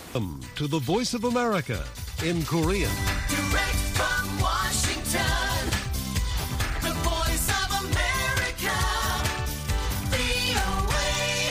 Welcome to the Voice of America in Korean. Direct from Washington, the Voice of America, VOA.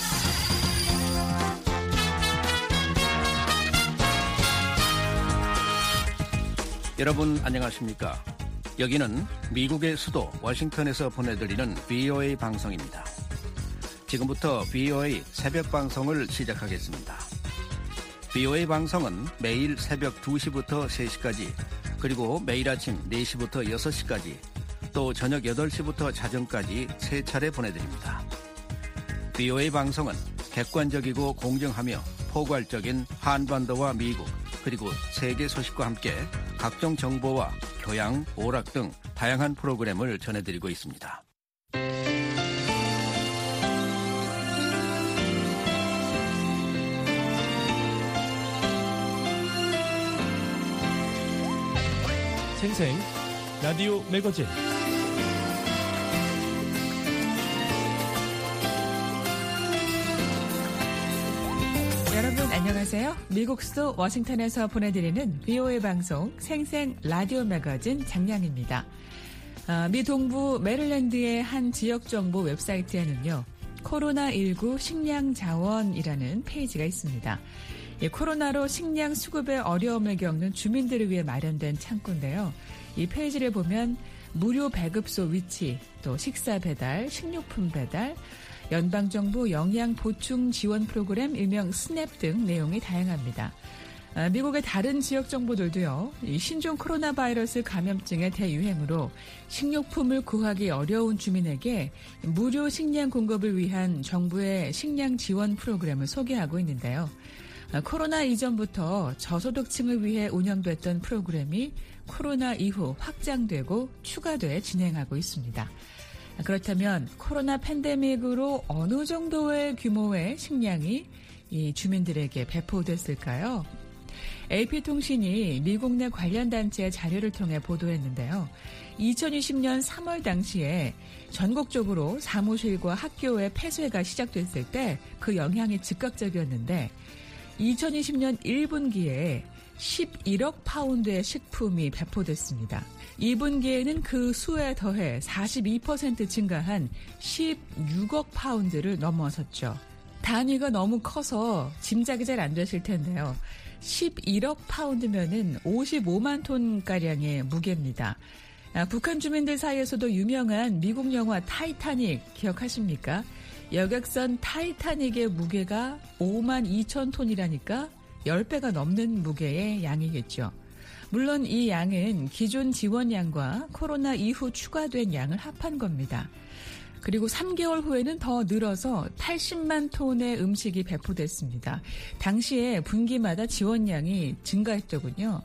여러분 안녕하십니까? 여기는 미국의 수도 워싱턴에서 보내드리는 VOA 방송입니다. 지금부터 VOA 새벽 방송을 시작하겠습니다. VOA 방송은 매일 새벽 2시부터 3시까지, 그리고 매일 아침 4시부터 6시까지, 또 저녁 8시부터 자정까지 3차례 보내드립니다. VOA 방송은 객관적이고 공정하며 포괄적인 한반도와 미국, 그리고 세계 소식과 함께 각종 정보와 교양, 오락 등 다양한 프로그램을 전해드리고 있습니다. 생생 라디오 매거진 여러분 안녕하세요. 미국 수도 워싱턴에서 보내드리는 VOA 방송 생생 라디오 매거진 장량입니다. 미 동부 메릴랜드의 한 지역정보 웹사이트에는요, 코로나19 식량자원이라는 페이지가 있습니다. 코로나로 식량 수급에 어려움을 겪는 주민들을 위해 마련된 창구인데요. 이 페이지를 보면 무료 배급소 위치, 또 식사 배달, 식료품 배달, 연방정부 영양보충 지원 프로그램 일명 스냅 등 내용이 다양합니다. 미국의 다른 지역 정보들도요, 이 신종 코로나 바이러스 감염증의 대유행으로 식료품을 구하기 어려운 주민에게 무료 식량 공급을 위한 정부의 식량 지원 프로그램을 소개하고 있는데요. 코로나 이전부터 저소득층을 위해 운영됐던 프로그램이 코로나 이후 확장되고 추가돼 진행하고 있습니다. 그렇다면 코로나 팬데믹으로 어느 정도의 규모의 식량이 이 주민들에게 배포됐을까요? AP통신이 미국 내 관련 단체의 자료를 통해 보도했는데요. 2020년 3월 당시에 전국적으로 사무실과 학교의 폐쇄가 시작됐을 때 그 영향이 즉각적이었는데, 2020년 1분기에 11억 파운드의 식품이 배포됐습니다. 2분기에는 그 수에 더해 42% 증가한 16억 파운드를 넘어섰죠. 단위가 너무 커서 짐작이 잘 안 되실 텐데요. 11억 파운드면은 55만 톤가량의 무게입니다. 북한 주민들 사이에서도 유명한 미국 영화 타이타닉 기억하십니까? 여객선 타이타닉의 무게가 5만 2천 톤이라니까 10배가 넘는 무게의 양이겠죠. 물론 이 양은 기존 지원량과 코로나 이후 추가된 양을 합한 겁니다. 그리고 3개월 후에는 더 늘어서 80만 톤의 음식이 배포됐습니다. 당시에 분기마다 지원량이 증가했더군요.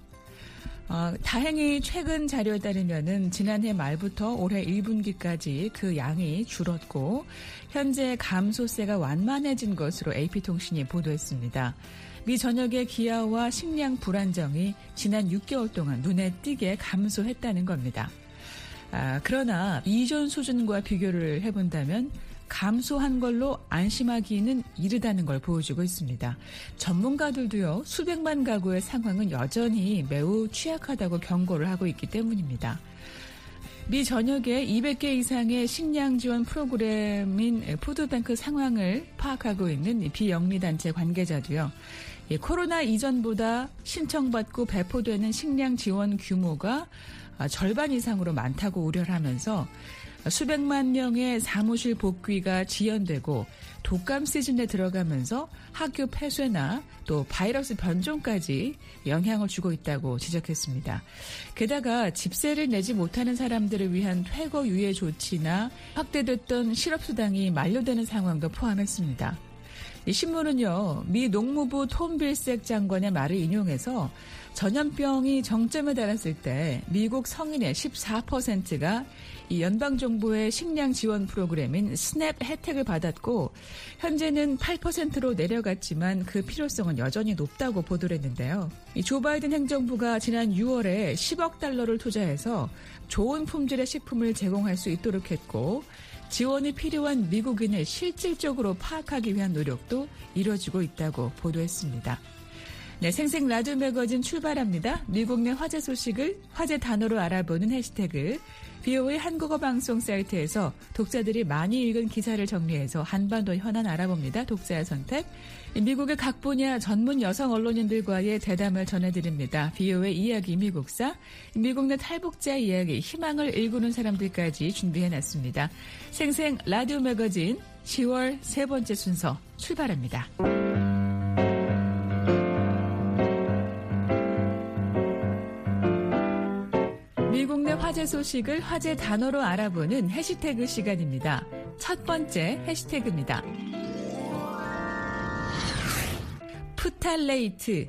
다행히 최근 자료에 따르면은 지난해 말부터 올해 1분기까지 그 양이 줄었고 현재 감소세가 완만해진 것으로 AP통신이 보도했습니다. 미 전역의 기아와 식량 불안정이 지난 6개월 동안 눈에 띄게 감소했다는 겁니다. 그러나 이전 수준과 비교를 해본다면 감소한 걸로 안심하기는 이르다는 걸 보여주고 있습니다. 전문가들도요, 수백만 가구의 상황은 여전히 매우 취약하다고 경고를 하고 있기 때문입니다. 미 전역에 200개 이상의 식량 지원 프로그램인 푸드뱅크 상황을 파악하고 있는 비영리단체 관계자도요, 코로나 이전보다 신청받고 배포되는 식량 지원 규모가 절반 이상으로 많다고 우려를 하면서 수백만 명의 사무실 복귀가 지연되고 독감 시즌에 들어가면서 학교 폐쇄나 또 바이러스 변종까지 영향을 주고 있다고 지적했습니다. 게다가 집세를 내지 못하는 사람들을 위한 퇴거 유예 조치나 확대됐던 실업수당이 만료되는 상황도 포함했습니다. 이 신문은요, 미 농무부 톰 빌색 장관의 말을 인용해서 전염병이 정점에 달했을 때 미국 성인의 14%가 이 연방정부의 식량 지원 프로그램인 스냅 혜택을 받았고 현재는 8%로 내려갔지만 그 필요성은 여전히 높다고 보도를 했는데요. 이 조 바이든 행정부가 지난 6월에 10억 달러를 투자해서 좋은 품질의 식품을 제공할 수 있도록 했고 지원이 필요한 미국인을 실질적으로 파악하기 위한 노력도 이뤄지고 있다고 보도했습니다. 네, 생생 라디오 매거진 출발합니다. 미국 내 화제 소식을 화제 단어로 알아보는 해시태그. VOA 한국어 방송 사이트에서 독자들이 많이 읽은 기사를 정리해서 한반도 현안 알아봅니다. 독자의 선택. 미국의 각 분야 전문 여성 언론인들과의 대담을 전해드립니다. VOA 이야기 미국사. 미국 내 탈북자 이야기, 희망을 일구는 사람들까지 준비해놨습니다. 생생 라디오 매거진 10월 세 번째 순서 출발합니다. 미국 내 화제 소식을 화제 단어로 알아보는 해시태그 시간입니다. 첫 번째 해시태그입니다. 푸탈레이트.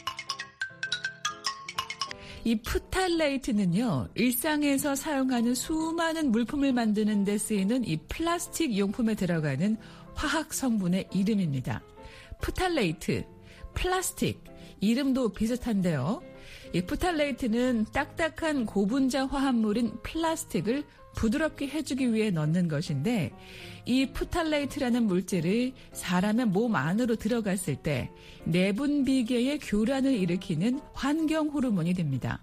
이 푸탈레이트는요, 일상에서 사용하는 수많은 물품을 만드는 데 쓰이는 이 플라스틱 용품에 들어가는 화학 성분의 이름입니다. 푸탈레이트, 플라스틱, 이름도 비슷한데요. 이 푸탈레이트는 딱딱한 고분자 화합물인 플라스틱을 부드럽게 해주기 위해 넣는 것인데, 이 푸탈레이트라는 물질을 사람의 몸 안으로 들어갔을 때 내분비계의 교란을 일으키는 환경 호르몬이 됩니다.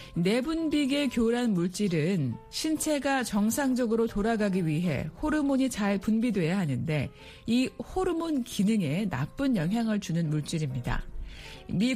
내분비계 교란 물질은 신체가 정상적으로 돌아가기 위해 호르몬이 잘 분비돼야 하는데, 이 호르몬 기능에 나쁜 영향을 주는 물질입니다. 미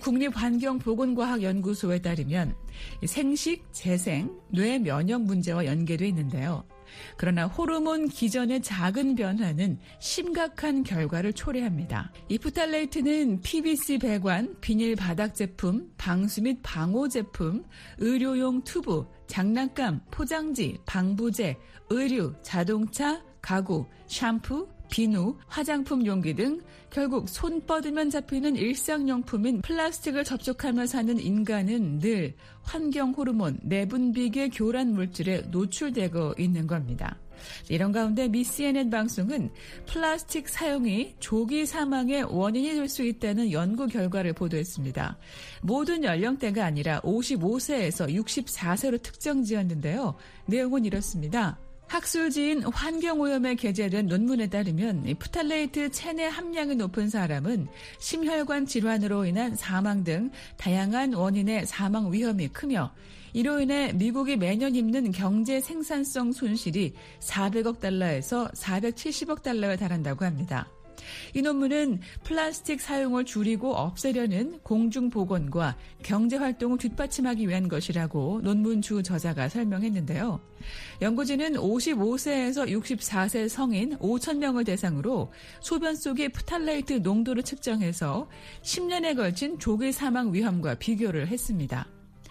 국립환경보건과학연구소에 따르면 생식, 재생, 뇌 면역 문제와 연계되어 있는데요. 그러나 호르몬 기전의 작은 변화는 심각한 결과를 초래합니다. 이 푸탈레이트는 PVC 배관, 비닐 바닥 제품, 방수 및 방호 제품, 의료용 튜브, 장난감, 포장지, 방부제, 의류, 자동차, 가구, 샴푸, 비누, 화장품 용기 등 결국 손 뻗으면 잡히는 일상용품인 플라스틱을 접촉하며 사는 인간은 늘 환경 호르몬, 내분비계 교란 물질에 노출되고 있는 겁니다. 이런 가운데 미 CNN 방송은 플라스틱 사용이 조기 사망의 원인이 될 수 있다는 연구 결과를 보도했습니다. 모든 연령대가 아니라 55세에서 64세로 특정 지었는데요. 내용은 이렇습니다. 학술지인 환경오염에 게재된 논문에 따르면 푸탈레이트 체내 함량이 높은 사람은 심혈관 질환으로 인한 사망 등 다양한 원인의 사망 위험이 크며, 이로 인해 미국이 매년 입는 경제 생산성 손실이 400억 달러에서 470억 달러에 달한다고 합니다. 이 논문은 플라스틱 사용을 줄이고 없애려는 공중보건과 경제활동을 뒷받침하기 위한 것이라고 논문 주 저자가 설명했는데요. 연구진은 55세에서 64세 성인 5,000명을 대상으로 소변 속의 푸탈레이트 농도를 측정해서 10년에 걸친 조기 사망 위험과 비교를 했습니다.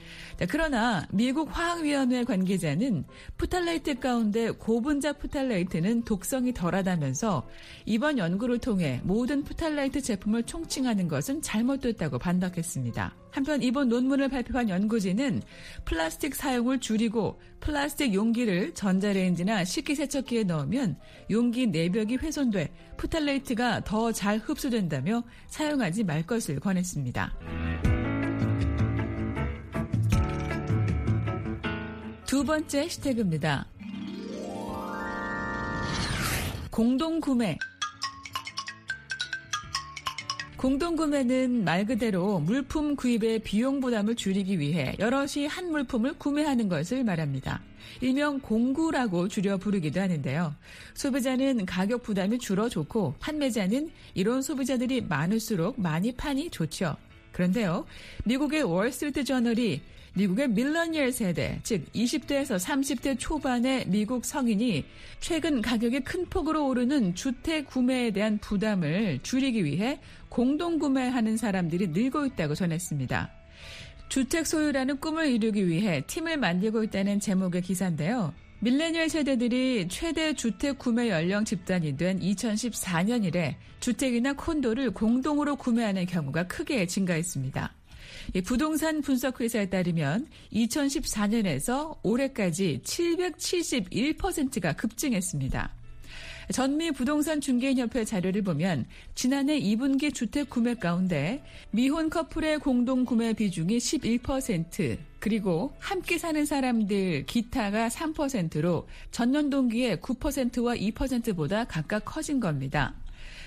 그러나 미국 화학위원회 관계자는 푸탈레이트 가운데 고분자 푸탈레이트는 독성이 덜하다면서 이번 연구를 통해 모든 푸탈레이트 제품을 총칭하는 것은 잘못됐다고 반박했습니다. 한편 이번 논문을 발표한 연구진은 플라스틱 사용을 줄이고 플라스틱 용기를 전자레인지나 식기세척기에 넣으면 용기 내벽이 훼손돼 푸탈레이트가 더 잘 흡수된다며 사용하지 말 것을 권했습니다. 두 번째 해시태그입니다. 공동구매. 공동구매는 말 그대로 물품 구입의 비용 부담을 줄이기 위해 여럿이 한 물품을 구매하는 것을 말합니다. 일명 공구라고 줄여 부르기도 하는데요. 소비자는 가격 부담이 줄어 좋고 판매자는 이런 소비자들이 많을수록 많이 파니 좋죠. 그런데요, 미국의 월스트리트 저널이 미국의 밀러니얼 세대, 즉 20대에서 30대 초반의 미국 성인이 최근 가격이 큰 폭으로 오르는 주택 구매에 대한 부담을 줄이기 위해 공동구매하는 사람들이 늘고 있다고 전했습니다. 주택 소유라는 꿈을 이루기 위해 팀을 만들고 있다는 제목의 기사인데요. 밀레니얼 세대들이 최대 주택 구매 연령 집단이 된 2014년 이래 주택이나 콘도를 공동으로 구매하는 경우가 크게 증가했습니다. 부동산 분석 회사에 따르면 2014년에서 올해까지 771%가 급증했습니다. 전미 부동산 중개인협회 자료를 보면 지난해 2분기 주택 구매 가운데 미혼 커플의 공동 구매 비중이 11%, 그리고 함께 사는 사람들 기타가 3%로 전년 동기에 9%와 2%보다 각각 커진 겁니다.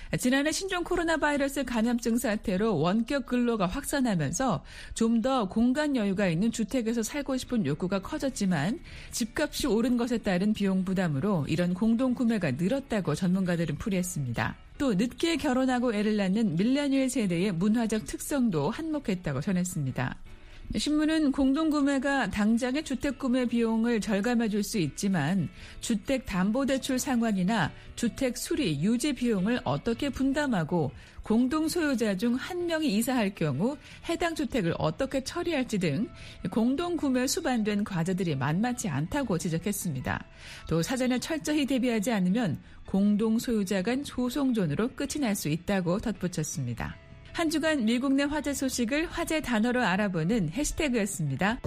지난해 신종 코로나 바이러스 감염증 사태로 원격 근로가 확산하면서 좀 더 공간 여유가 있는 주택에서 살고 싶은 욕구가 커졌지만 집값이 오른 것에 따른 비용 부담으로 이런 공동 구매가 늘었다고 전문가들은 풀이했습니다. 또 늦게 결혼하고 애를 낳는 밀레니얼 세대의 문화적 특성도 한몫했다고 전했습니다. 신문은 공동구매가 당장의 주택구매 비용을 절감해 줄 수 있지만 주택담보대출 상환이나 주택 수리, 유지 비용을 어떻게 분담하고 공동소유자 중 한 명이 이사할 경우 해당 주택을 어떻게 처리할지 등 공동구매에 수반된 과제들이 만만치 않다고 지적했습니다. 또 사전에 철저히 대비하지 않으면 공동소유자 간 소송전으로 끝이 날 수 있다고 덧붙였습니다. 한 주간 미국 내 화제 소식을 화제 단어로 알아보는 해시태그였습니다.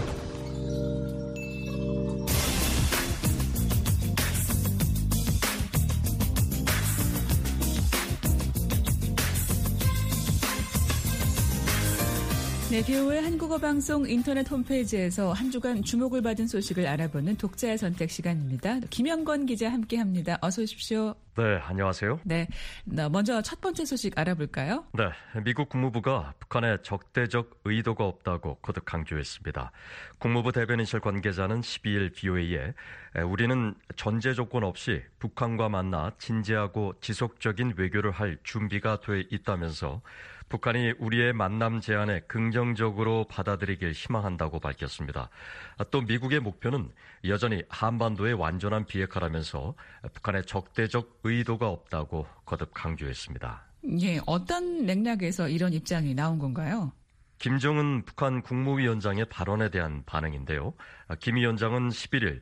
네, BO의 한국어 방송 인터넷 홈페이지에서 한 주간 주목을 받은 소식을 알아보는 독자의 선택 시간입니다. 김영건 기자 함께합니다. 어서 오십시오. 네, 안녕하세요. 네, 먼저 첫 번째 소식 알아볼까요? 네, 미국 국무부가 북한에 적대적 의도가 없다고 거듭 강조했습니다. 국무부 대변인실 관계자는 12일 BOA에 우리는 전제 조건 없이 북한과 만나 진지하고 지속적인 외교를 할 준비가 돼 있다면서 북한이 우리의 만남 제안에 긍정적으로 받아들이길 희망한다고 밝혔습니다. 또 미국의 목표는 여전히 한반도의 완전한 비핵화라면서 북한의 적대적 의도가 없다고 거듭 강조했습니다. 예, 어떤 맥락에서 이런 입장이 나온 건가요? 김정은 북한 국무위원장의 발언에 대한 반응인데요. 김 위원장은 11일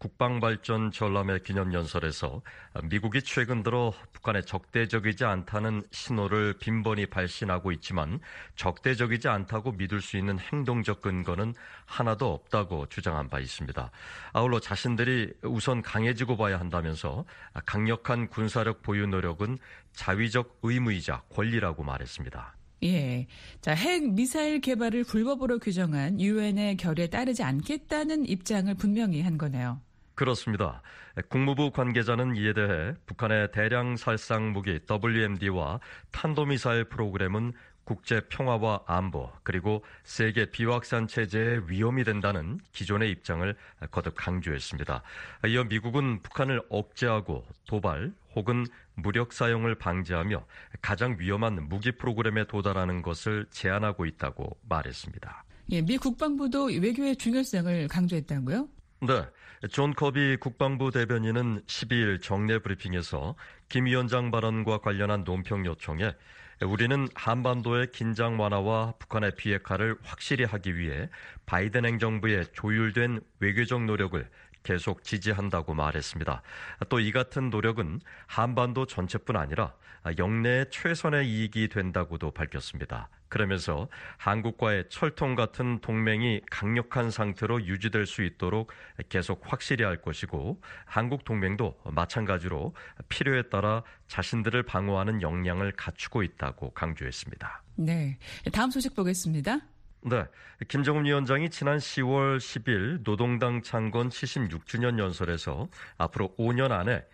국방발전 전람회 기념연설에서 미국이 최근 들어 북한에 적대적이지 않다는 신호를 빈번히 발신하고 있지만 적대적이지 않다고 믿을 수 있는 행동적 근거는 하나도 없다고 주장한 바 있습니다. 아울러 자신들이 우선 강해지고 봐야 한다면서 강력한 군사력 보유 노력은 자위적 의무이자 권리라고 말했습니다. 예. 자, 핵 미사일 개발을 불법으로 규정한 유엔의 결의에 따르지 않겠다는 입장을 분명히 한 거네요. 그렇습니다. 국무부 관계자는 이에 대해 북한의 대량 살상 무기 WMD와 탄도미사일 프로그램은 국제 평화와 안보 그리고 세계 비확산 체제의 위험이 된다는 기존의 입장을 거듭 강조했습니다. 이어 미국은 북한을 억제하고 도발 혹은 무력 사용을 방지하며 가장 위험한 무기 프로그램에 도달하는 것을 제한하고 있다고 말했습니다. 예, 미 국방부도 외교의 중요성을 강조했다고요? 네. 존 커비 국방부 대변인은 12일 정례 브리핑에서 김 위원장 발언과 관련한 논평 요청에 우리는 한반도의 긴장 완화와 북한의 비핵화를 확실히 하기 위해 바이든 행정부의 조율된 외교적 노력을 계속 지지한다고 말했습니다. 또 이 같은 노력은 한반도 전체뿐 아니라 영내의 최선의 이익이 된다고도 밝혔습니다. 그러면서 한국과의 철통 같은 동맹이 강력한 상태로 유지될 수 있도록 계속 확실히 할 것이고 한국 동맹도 마찬가지로 필요에 따라 자신들을 방어하는 역량을 갖추고 있다고 강조했습니다. 네, 다음 소식 보겠습니다. 네, 김정은 위원장이 지난 10월 10일 노동당 창건 76주년 연설에서 앞으로 5년 안에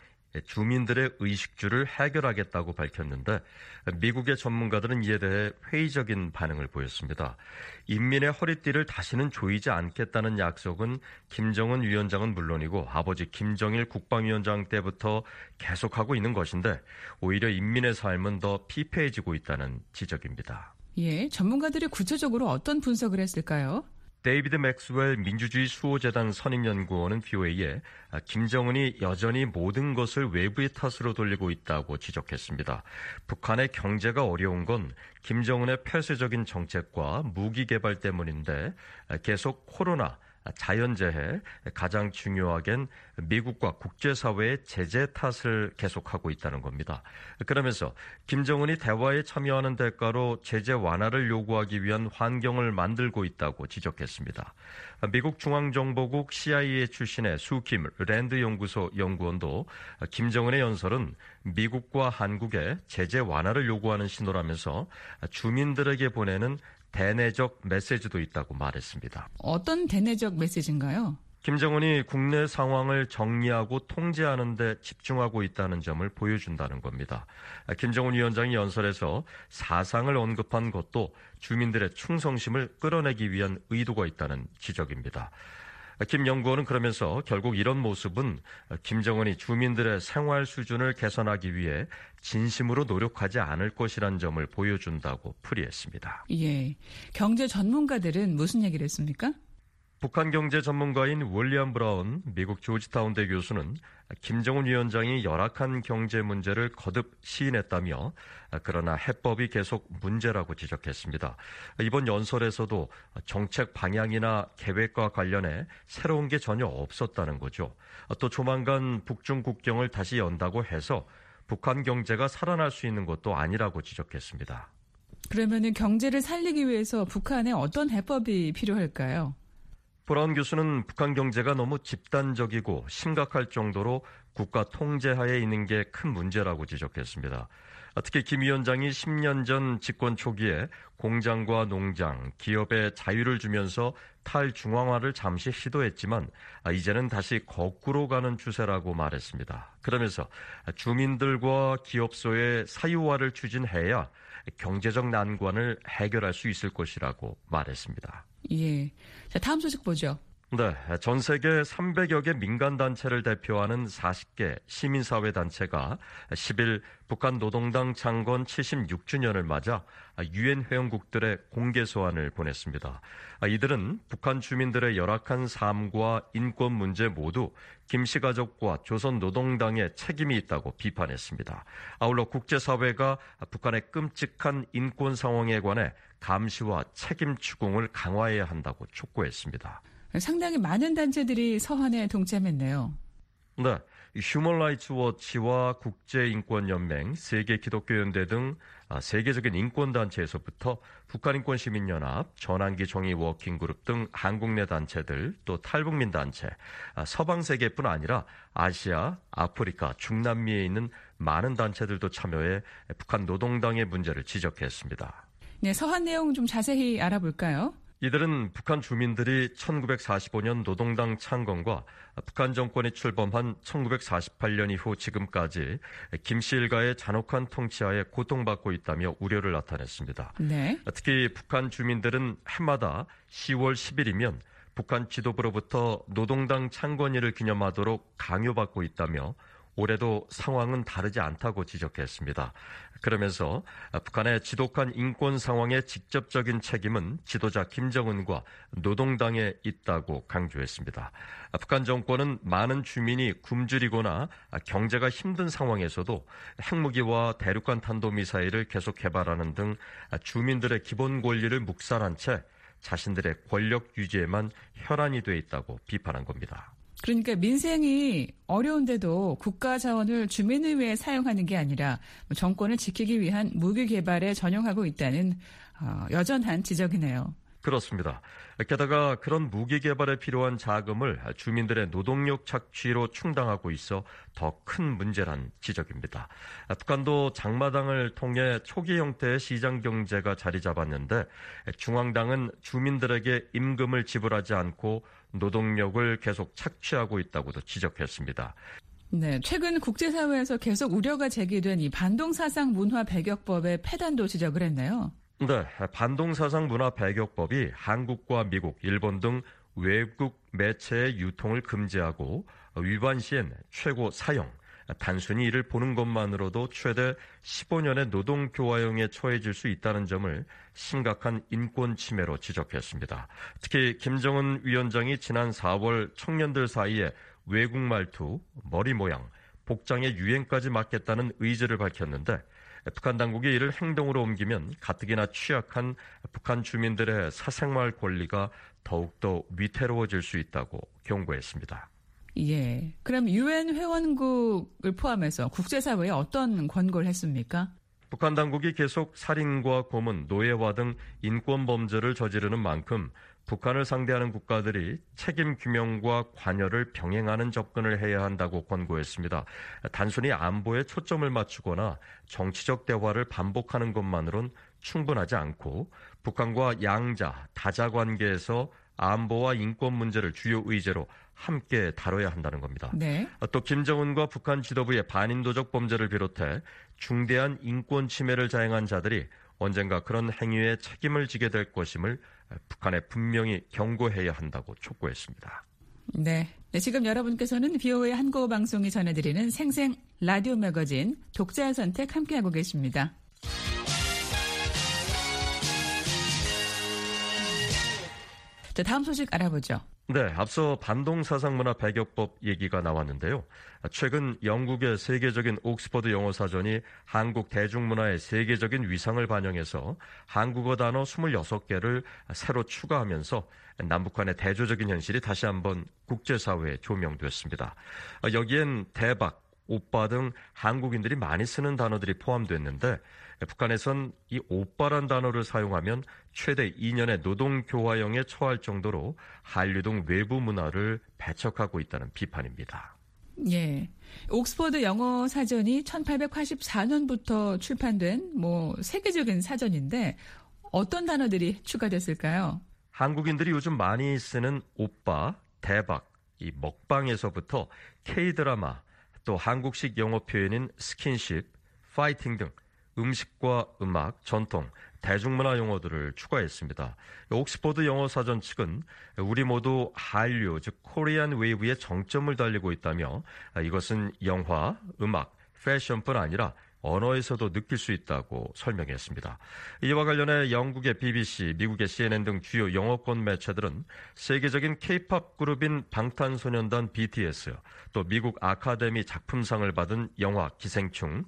주민들의 의식주를 해결하겠다고 밝혔는데 미국의 전문가들은 이에 대해 회의적인 반응을 보였습니다. 인민의 허리띠를 다시는 조이지 않겠다는 약속은 김정은 위원장은 물론이고 아버지 김정일 국방위원장 때부터 계속하고 있는 것인데 오히려 인민의 삶은 더 피폐해지고 있다는 지적입니다. 예, 전문가들이 구체적으로 어떤 분석을 했을까요? 데이비드 맥스웰 민주주의 수호재단 선임연구원은 BOA에 김정은이 여전히 모든 것을 외부의 탓으로 돌리고 있다고 지적했습니다. 북한의 경제가 어려운 건 김정은의 폐쇄적인 정책과 무기 개발 때문인데 계속 코로나, 자연재해, 가장 중요하겐 미국과 국제사회의 제재 탓을 계속하고 있다는 겁니다. 그러면서 김정은이 대화에 참여하는 대가로 제재 완화를 요구하기 위한 환경을 만들고 있다고 지적했습니다. 미국 중앙정보국 CIA 출신의 수킴 랜드 연구소 연구원도 김정은의 연설은 미국과 한국의 제재 완화를 요구하는 신호라면서 주민들에게 보내는 대내적 메시지도 있다고 말했습니다. 어떤 대내적 메시지인가요? 김정은이 국내 상황을 정리하고 통제하는 데 집중하고 있다는 점을 보여준다는 겁니다. 김정은 위원장이 연설에서 사상을 언급한 것도 주민들의 충성심을 끌어내기 위한 의도가 있다는 지적입니다. 김 연구원은 그러면서 결국 이런 모습은 김정은이 주민들의 생활 수준을 개선하기 위해 진심으로 노력하지 않을 것이란 점을 보여준다고 풀이했습니다. 예, 경제 전문가들은 무슨 얘기를 했습니까? 북한 경제 전문가인 윌리엄 브라운 미국 조지타운대 교수는 김정은 위원장이 열악한 경제 문제를 거듭 시인했다며 그러나 해법이 계속 문제라고 지적했습니다. 이번 연설에서도 정책 방향이나 계획과 관련해 새로운 게 전혀 없었다는 거죠. 또 조만간 북중 국경을 다시 연다고 해서 북한 경제가 살아날 수 있는 것도 아니라고 지적했습니다. 그러면은 경제를 살리기 위해서 북한에 어떤 해법이 필요할까요? 브라운 교수는 북한 경제가 너무 집단적이고 심각할 정도로 국가 통제하에 있는 게 큰 문제라고 지적했습니다. 특히 김 위원장이 10년 전 집권 초기에 공장과 농장, 기업에 자유를 주면서 탈중앙화를 잠시 시도했지만 이제는 다시 거꾸로 가는 추세라고 말했습니다. 그러면서 주민들과 기업소의 사유화를 추진해야 경제적 난관을 해결할 수 있을 것이라고 말했습니다. 예. 자, 다음 소식 보죠. 네, 전 세계 300여 개 민간단체를 대표하는 40개 시민사회단체가 10일 북한 노동당 창건 76주년을 맞아 유엔 회원국들의 공개 소환을 보냈습니다. 이들은 북한 주민들의 열악한 삶과 인권 문제 모두 김씨 가족과 조선노동당의 책임이 있다고 비판했습니다. 아울러 국제사회가 북한의 끔찍한 인권 상황에 관해 감시와 책임 추궁을 강화해야 한다고 촉구했습니다. 상당히 많은 단체들이 서한에 동참했네요. 네, 휴먼 라이츠 워치와 국제인권연맹, 세계기독교연대 등 세계적인 인권단체에서부터 북한인권시민연합, 전환기 정의 워킹그룹 등 한국 내 단체들, 또 탈북민 단체, 서방세계뿐 아니라 아시아, 아프리카, 중남미에 있는 많은 단체들도 참여해 북한 노동당의 문제를 지적했습니다. 네, 서한 내용 좀 자세히 알아볼까요? 이들은 북한 주민들이 1945년 노동당 창건과 북한 정권이 출범한 1948년 이후 지금까지 김씨 일가의 잔혹한 통치하에 고통받고 있다며 우려를 나타냈습니다. 네. 특히 북한 주민들은 해마다 10월 10일이면 북한 지도부로부터 노동당 창건일을 기념하도록 강요받고 있다며 올해도 상황은 다르지 않다고 지적했습니다. 그러면서 북한의 지독한 인권 상황의 직접적인 책임은 지도자 김정은과 노동당에 있다고 강조했습니다. 북한 정권은 많은 주민이 굶주리거나 경제가 힘든 상황에서도 핵무기와 대륙간 탄도미사일을 계속 개발하는 등 주민들의 기본 권리를 묵살한 채 자신들의 권력 유지에만 혈안이 돼 있다고 비판한 겁니다. 그러니까 민생이 어려운데도 국가 자원을 주민을 위해 사용하는 게 아니라 정권을 지키기 위한 무기 개발에 전용하고 있다는 여전한 지적이네요. 그렇습니다. 게다가 그런 무기 개발에 필요한 자금을 주민들의 노동력 착취로 충당하고 있어 더 큰 문제란 지적입니다. 북한도 장마당을 통해 초기 형태의 시장 경제가 자리 잡았는데 중앙당은 주민들에게 임금을 지불하지 않고 노동력을 계속 착취하고 있다고도 지적했습니다. 네, 최근 국제사회에서 계속 우려가 제기된 이 반동사상 문화 배격법의 폐단도 지적을 했네요. 네, 반동사상 문화 배격법이 한국과 미국, 일본 등 외국 매체의 유통을 금지하고 위반 시엔 최고 사형, 단순히 이를 보는 것만으로도 최대 15년의 노동교화형에 처해질 수 있다는 점을 심각한 인권 침해로 지적했습니다. 특히 김정은 위원장이 지난 4월 청년들 사이에 외국 말투, 머리 모양, 복장의 유행까지 막겠다는 의지를 밝혔는데 북한 당국이 이를 행동으로 옮기면 가뜩이나 취약한 북한 주민들의 사생활 권리가 더욱더 위태로워질 수 있다고 경고했습니다. 예. 그럼 유엔 회원국을 포함해서 국제사회에 어떤 권고를 했습니까? 북한 당국이 계속 살인과 고문, 노예화 등 인권 범죄를 저지르는 만큼 북한을 상대하는 국가들이 책임 규명과 관여를 병행하는 접근을 해야 한다고 권고했습니다. 단순히 안보에 초점을 맞추거나 정치적 대화를 반복하는 것만으론 충분하지 않고 북한과 양자, 다자 관계에서 안보와 인권 문제를 주요 의제로 함께 다뤄야 한다는 겁니다. 네. 또 김정은과 북한 지도부의 반인도적 범죄를 비롯해 중대한 인권 침해를 자행한 자들이 언젠가 그런 행위에 책임을 지게 될 것임을 북한에 분명히 경고해야 한다고 촉구했습니다. 네. 네, 지금 여러분께서는 VOA 한국어 방송이 전해드리는 생생 라디오 매거진 독자의 선택 함께하고 계십니다. 자, 다음 소식 알아보죠. 네, 앞서 반동사상문화 배격법 얘기가 나왔는데요. 최근 영국의 세계적인 옥스퍼드 영어사전이 한국 대중문화의 세계적인 위상을 반영해서 한국어 단어 26개를 새로 추가하면서 남북한의 대조적인 현실이 다시 한번 국제사회에 조명됐습니다. 여기엔 대박, 오빠 등 한국인들이 많이 쓰는 단어들이 포함됐는데 북한에선 이 오빠란 단어를 사용하면 최대 2년의 노동교화형에 처할 정도로 한류 등 외부 문화를 배척하고 있다는 비판입니다. 예. 옥스퍼드 영어 사전이 1884년부터 출판된 세계적인 사전인데 어떤 단어들이 추가됐을까요? 한국인들이 요즘 많이 쓰는 오빠, 대박, 이 먹방에서부터 K-드라마, 또 한국식 영어 표현인 스킨십, 파이팅 등 음식과 음악, 전통, 대중문화 용어들을 추가했습니다. 옥스퍼드 영어사전 측은 우리 모두 한류, 즉 코리안 웨이브의 정점을 달리고 있다며 이것은 영화, 음악, 패션뿐 아니라 언어에서도 느낄 수 있다고 설명했습니다. 이와 관련해 영국의 BBC, 미국의 CNN 등 주요 영어권 매체들은 세계적인 K-팝 그룹인 방탄소년단 BTS, 또 미국 아카데미 작품상을 받은 영화 기생충,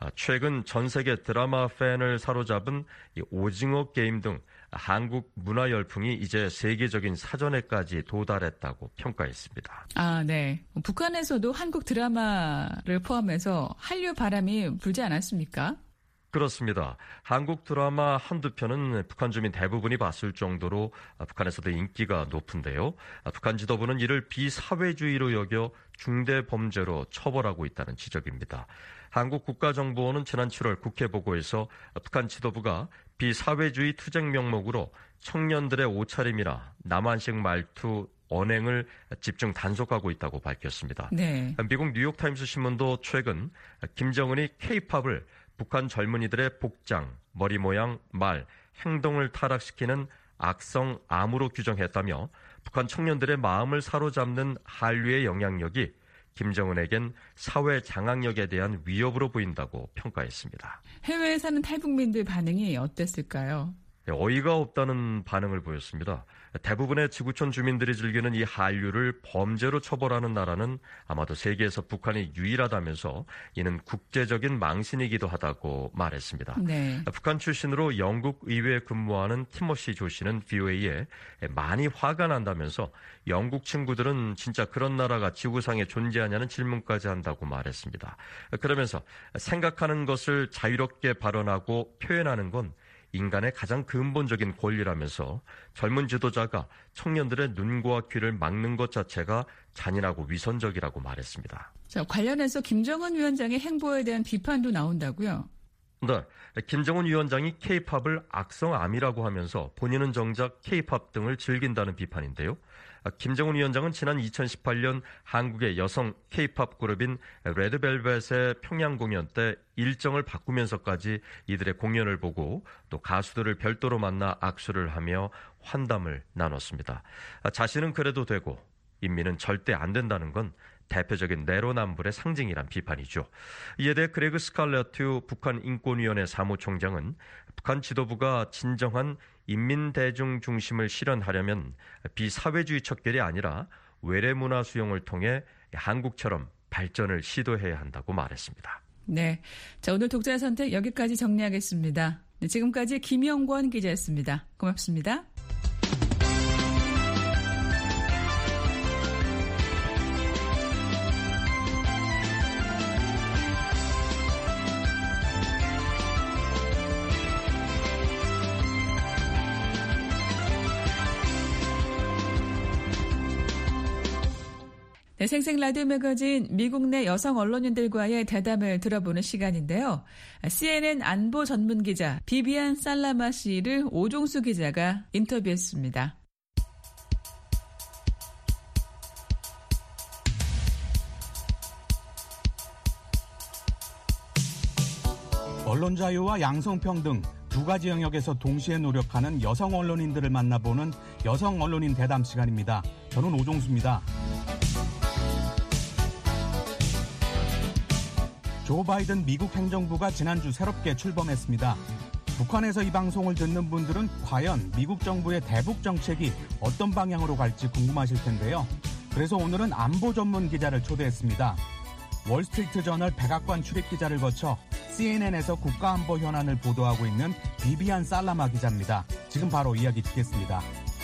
최근 전 세계 드라마 팬을 사로잡은 오징어 게임 등 한국 문화 열풍이 이제 세계적인 사전에까지 도달했다고 평가했습니다. 아, 네. 북한에서도 한국 드라마를 포함해서 한류 바람이 불지 않았습니까? 그렇습니다. 한국 드라마 한두 편은 북한 주민 대부분이 봤을 정도로 북한에서도 인기가 높은데요. 북한 지도부는 이를 비사회주의로 여겨 중대 범죄로 처벌하고 있다는 지적입니다. 한국 국가정보원은 지난 7월 국회 보고에서 북한 지도부가 비사회주의 투쟁 명목으로 청년들의 옷차림이나 남한식 말투, 언행을 집중 단속하고 있다고 밝혔습니다. 네. 미국 뉴욕타임스 신문도 최근 김정은이 K-팝을 북한 젊은이들의 복장, 머리 모양, 말, 행동을 타락시키는 악성 암으로 규정했다며 북한 청년들의 마음을 사로잡는 한류의 영향력이 김정은에겐 사회 장악력에 대한 위협으로 보인다고 평가했습니다. 해외에 사는 탈북민들 반응이 어땠을까요? 어이가 없다는 반응을 보였습니다. 대부분의 지구촌 주민들이 즐기는 이 한류를 범죄로 처벌하는 나라는 아마도 세계에서 북한이 유일하다면서 이는 국제적인 망신이기도 하다고 말했습니다. 네. 북한 출신으로 영국 의회에 근무하는 티모시 조 씨는 VOA에 많이 화가 난다면서 영국 친구들은 진짜 그런 나라가 지구상에 존재하냐는 질문까지 한다고 말했습니다. 그러면서 생각하는 것을 자유롭게 발언하고 표현하는 건 인간의 가장 근본적인 권리라면서 젊은 지도자가 청년들의 눈과 귀를 막는 것 자체가 잔인하고 위선적이라고 말했습니다. 자, 관련해서 김정은 위원장의 행보에 대한 비판도 나온다고요? 네, 김정은 위원장이 K-팝을 악성암이라고 하면서 본인은 정작 K-팝 등을 즐긴다는 비판인데요. 김정은 위원장은 지난 2018년 한국의 여성 K-팝 그룹인 레드벨벳의 평양 공연 때 일정을 바꾸면서까지 이들의 공연을 보고 또 가수들을 별도로 만나 악수를 하며 환담을 나눴습니다. 자신은 그래도 되고 인민은 절대 안 된다는 건 대표적인 내로남불의 상징이란 비판이죠. 이에 대해 그레그 스칼레트 북한인권위원회 사무총장은 북한 지도부가 진정한 인민대중 중심을 실현하려면 비사회주의 척결이 아니라 외래문화 수용을 통해 한국처럼 발전을 시도해야 한다고 말했습니다. 네, 자, 오늘 독자 선택 여기까지 정리하겠습니다. 네, 지금까지 김영권 기자였습니다. 고맙습니다. 네, 생생 라디오 매거진 미국 내 여성 언론인들과의 대담을 들어보는 시간인데요. CNN 안보 전문 기자 비비안 살라마 씨를 오종수 기자가 인터뷰했습니다. 언론 자유와 양성평등 두 가지 영역에서 동시에 노력하는 여성 언론인들을 만나보는 여성 언론인 대담 시간입니다. 저는 오종수입니다. 조 바이든 미국 행정부가 지난주 새롭게 출범했습니다. 북한에서 이 방송을 듣는 분들은 과연 미국 정부의 대북 정책이 어떤 방향으로 갈지 궁금하실 텐데요. 그래서 오늘은 안보 전문 기자를 초대했습니다. 월스트리트 저널 백악관 출입 기자를 거쳐 CNN에서 국가안보 현안을 보도하고 있는 비비안 살라마 기자입니다. 지금 바로 이야기 듣겠습니다.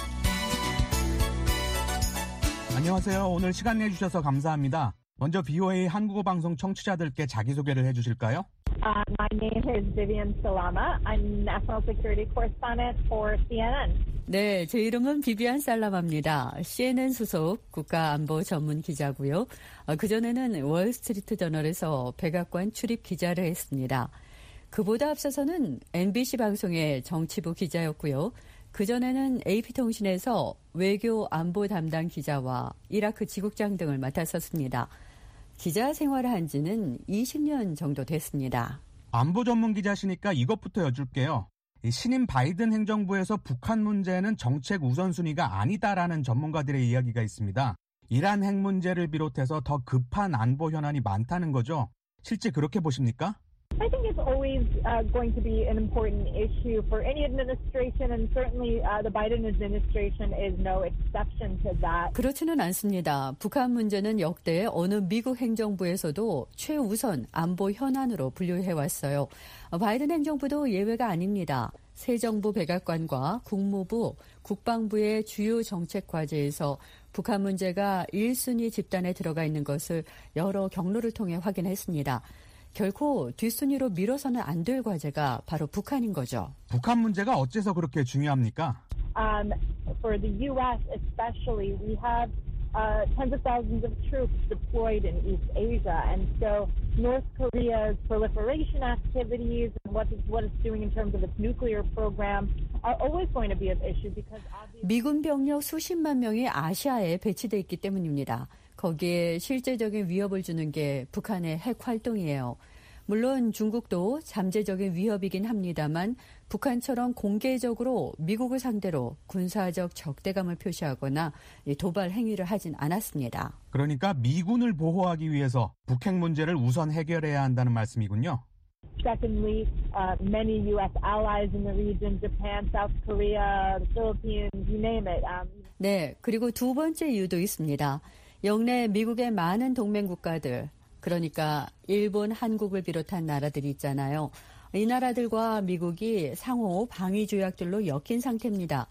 안녕하세요. 오늘 시간 내주셔서 감사합니다. 먼저 VOA 한국어 방송 청취자들께 자기소개를 해주실까요? My name is Vivian Salama. I'm National Security Correspondent for CNN. 네, 제 이름은 비비안 살라마입니다. CNN 소속 국가안보 전문 기자고요. 그전에는 월스트리트 저널에서 백악관 출입 기자를 했습니다. 그보다 앞서서는 MBC 방송의 정치부 기자였고요. 그전에는 AP통신에서 외교 안보 담당 기자와 이라크 지국장 등을 맡았었습니다. 기자 생활을 한 지는 20년 정도 됐습니다. 안보 전문 기자시니까 이것부터 여쭐게요. 신임 바이든 행정부에서 북한 문제는 정책 우선순위가 아니다라는 전문가들의 이야기가 있습니다. 이란 핵 문제를 비롯해서 더 급한 안보 현안이 많다는 거죠. 실제 그렇게 보십니까? I think it's always going to be an important issue for any administration, and certainly the Biden administration is no exception to that. 그렇지는 않습니다. 북한 문제는 역대 어느 미국 행정부에서도 최우선 안보 현안으로 분류해왔어요. 바이든 행정부도 예외가 아닙니다. 새 정부 백악관과 국무부, 국방부의 주요 정책 과제에서 북한 문제가 1순위 집단에 들어가 있는 것을 여러 경로를 통해 확인했습니다. 결코 뒷순위로 밀어서는 안 될 과제가 바로 북한인 거죠. 북한 문제가 어째서 그렇게 중요합니까? For the U.S. especially, we have tens of thousands of troops deployed in East Asia, and so North Korea's proliferation activities and what it's doing in terms of its nuclear program are always going to be an issue because obviously 미군 병력 수십만 명이 아시아에 배치돼 있기 때문입니다. 거기에 실제적인 위협을 주는 게 북한의 핵 활동이에요. 물론 중국도 잠재적인 위협이긴 합니다만 북한처럼 공개적으로 미국을 상대로 군사적 적대감을 표시하거나 도발 행위를 하진 않았습니다. 그러니까 미군을 보호하기 위해서 북핵 문제를 우선 해결해야 한다는 말씀이군요. Secondly, many U.S. allies in the region, Japan, South Korea, the Philippines, you name it. 네, 그리고 두 번째 이유도 있습니다. 영내 미국의 많은 동맹 국가들, 그러니까 일본, 한국을 비롯한 나라들이 있잖아요. 이 나라들과 미국이 상호 방위 조약들로 엮인 상태입니다.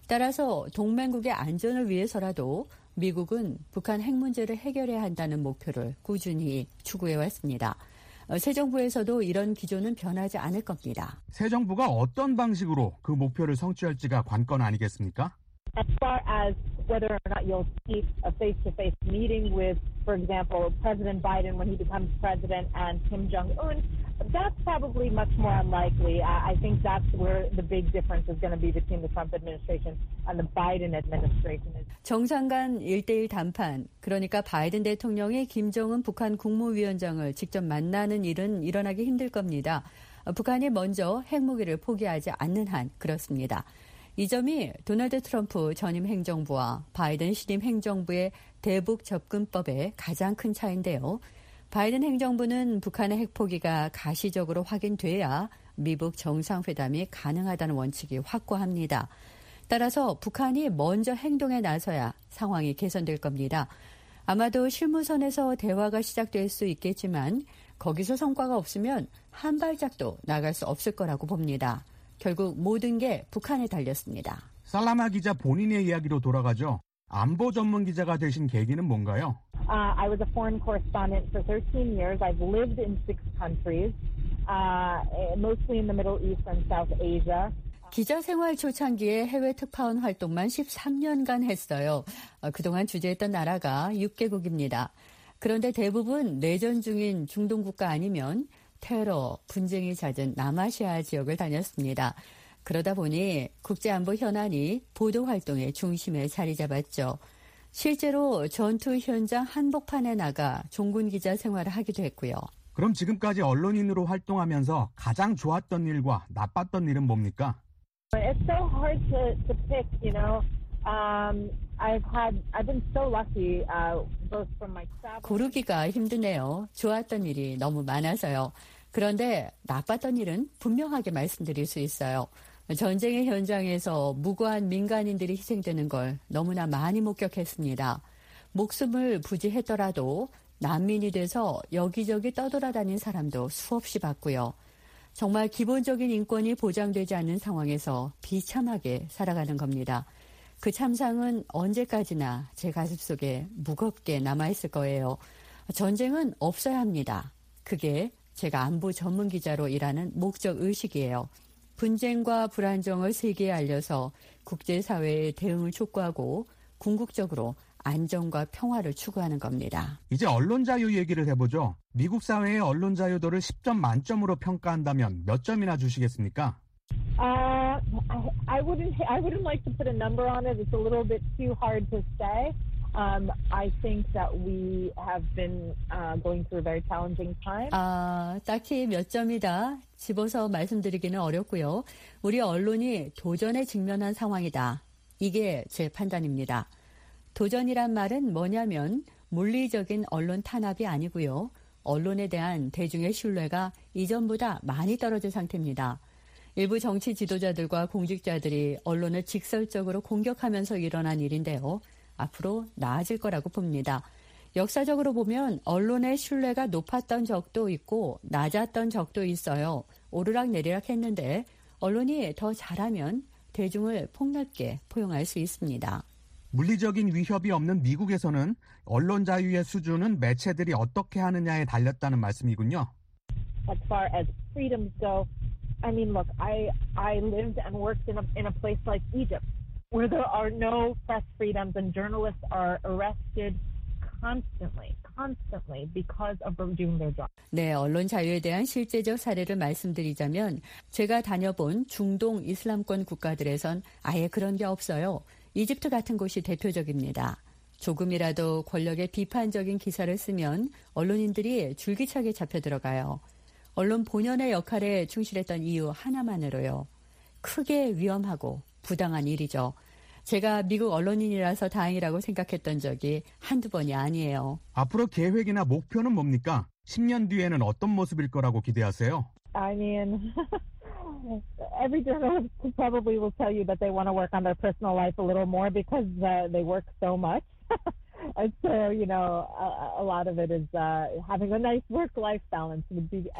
따라서 동맹국의 안전을 위해서라도 미국은 북한 핵 문제를 해결해야 한다는 목표를 꾸준히 추구해왔습니다. 새 정부에서도 이런 기조는 변하지 않을 겁니다. 새 정부가 어떤 방식으로 그 목표를 성취할지가 관건 아니겠습니까? As far as whether or not you'll see a face-to-face meeting with, for example, President Biden when he becomes president and Kim Jong-un, that's probably much more unlikely. I think that's where the big difference is going to be between the Trump administration and the Biden administration. 정상 간 1대1 談判, 그러니까 바이든 대통령이 김정은 북한 국무위원장을 직접 만나는 일은 일어나기 힘들 겁니다. 북한이 먼저 핵무기를 포기하지 않는 한 그렇습니다. 이 점이 도널드 트럼프 전임 행정부와 바이든 신임 행정부의 대북 접근법의 가장 큰 차이인데요. 바이든 행정부는 북한의 핵 포기가 가시적으로 확인돼야 미북 정상회담이 가능하다는 원칙이 확고합니다. 따라서 북한이 먼저 행동에 나서야 상황이 개선될 겁니다. 아마도 실무선에서 대화가 시작될 수 있겠지만 거기서 성과가 없으면 한 발짝도 나갈 수 없을 거라고 봅니다. 결국 모든 게 북한에 달렸습니다. 살라마 기자 본인의 이야기로 돌아가죠. 안보 전문 기자가 되신 계기는 뭔가요? I was a foreign correspondent for 13 years. I've lived in 6 countries, mostly in the Middle East and South Asia. 기자 생활 초창기에 해외 특파원 활동만 13년간 했어요. 그동안 주재했던 나라가 6개국입니다. 그런데 대부분 내전 중인 중동 국가 아니면 테러, 분쟁이 잦은 남아시아 지역을 다녔습니다. 그러다 보니 국제안보 현안이 보도활동의 중심에 자리 잡았죠. 실제로 전투 현장 한복판에 나가 종군 기자 생활을 하기도 했고요. 그럼 지금까지 언론인으로 활동하면서 가장 좋았던 일과 나빴던 일은 뭡니까? It's so hard to pick, you know. I've been so lucky, both from my travel. 고르기가 힘드네요. 좋았던 일이 너무 많아서요. 그런데 나빴던 일은 분명하게 말씀드릴 수 있어요. 전쟁의 현장에서 무고한 민간인들이 희생되는 걸 너무나 많이 목격했습니다. 목숨을 부지했더라도 난민이 돼서 여기저기 떠돌아다닌 사람도 수없이 봤고요. 정말 기본적인 인권이 보장되지 않는 상황에서 비참하게 살아가는 겁니다. 그 참상은 언제까지나 제 가슴속에 무겁게 남아있을 거예요. 전쟁은 없어야 합니다. 그게 제가 안보 전문 기자로 일하는 목적 의식이에요. 분쟁과 불안정을 세계에 알려서 국제사회의 대응을 촉구하고 궁극적으로 안정과 평화를 추구하는 겁니다. 이제 언론 자유 얘기를 해보죠. 미국 사회의 언론 자유도를 10점 만점으로 평가한다면 몇 점이나 주시겠습니까? I wouldn't like to put a number on it. It's a little bit too hard to say. I think that we have been going through a very challenging time. 딱히 몇 점이다 집어서 말씀드리기는 어렵고요. 우리 언론이 도전에 직면한 상황이다. 이게 제 판단입니다. 도전이란 말은 뭐냐면 물리적인 언론 탄압이 아니고요. 언론에 대한 대중의 신뢰가 이전보다 많이 떨어진 상태입니다. 일부 정치 지도자들과 공직자들이 언론을 직설적으로 공격하면서 일어난 일인데요. 앞으로 나아질 거라고 봅니다. 역사적으로 보면 언론의 신뢰가 높았던 적도 있고 낮았던 적도 있어요. 오르락내리락 했는데 언론이 더 잘하면 대중을 폭넓게 포용할 수 있습니다. 물리적인 위협이 없는 미국에서는 언론 자유의 수준은 매체들이 어떻게 하느냐에 달렸다는 말씀이군요. As far as freedoms go, I mean, look, I lived and worked in a place like Egypt, where there are no press freedoms and journalists are arrested constantly because of doing their job. 네, 언론 자유에 대한 실제적 사례를 말씀드리자면 제가 다녀본 중동 이슬람권 국가들에선 아예 그런 게 없어요. 이집트 같은 곳이 대표적입니다. 조금이라도 권력에 비판적인 기사를 쓰면 언론인들이 줄기차게 잡혀 들어가요. 언론 본연의 역할에 충실했던 이유 하나만으로요. 크게 위험하고 부당한 일이죠. 제가 미국 언론인이라서 다행이라고 생각했던 적이 한두 번이 아니에요. 앞으로 계획이나 목표는 뭡니까? 10년 뒤에는 어떤 모습일 거라고 기대하세요? I mean, every journalist probably will tell you that they want to work on their personal life a little more because they work so much. And so, you know, a lot of it is having a nice work-life balance would be.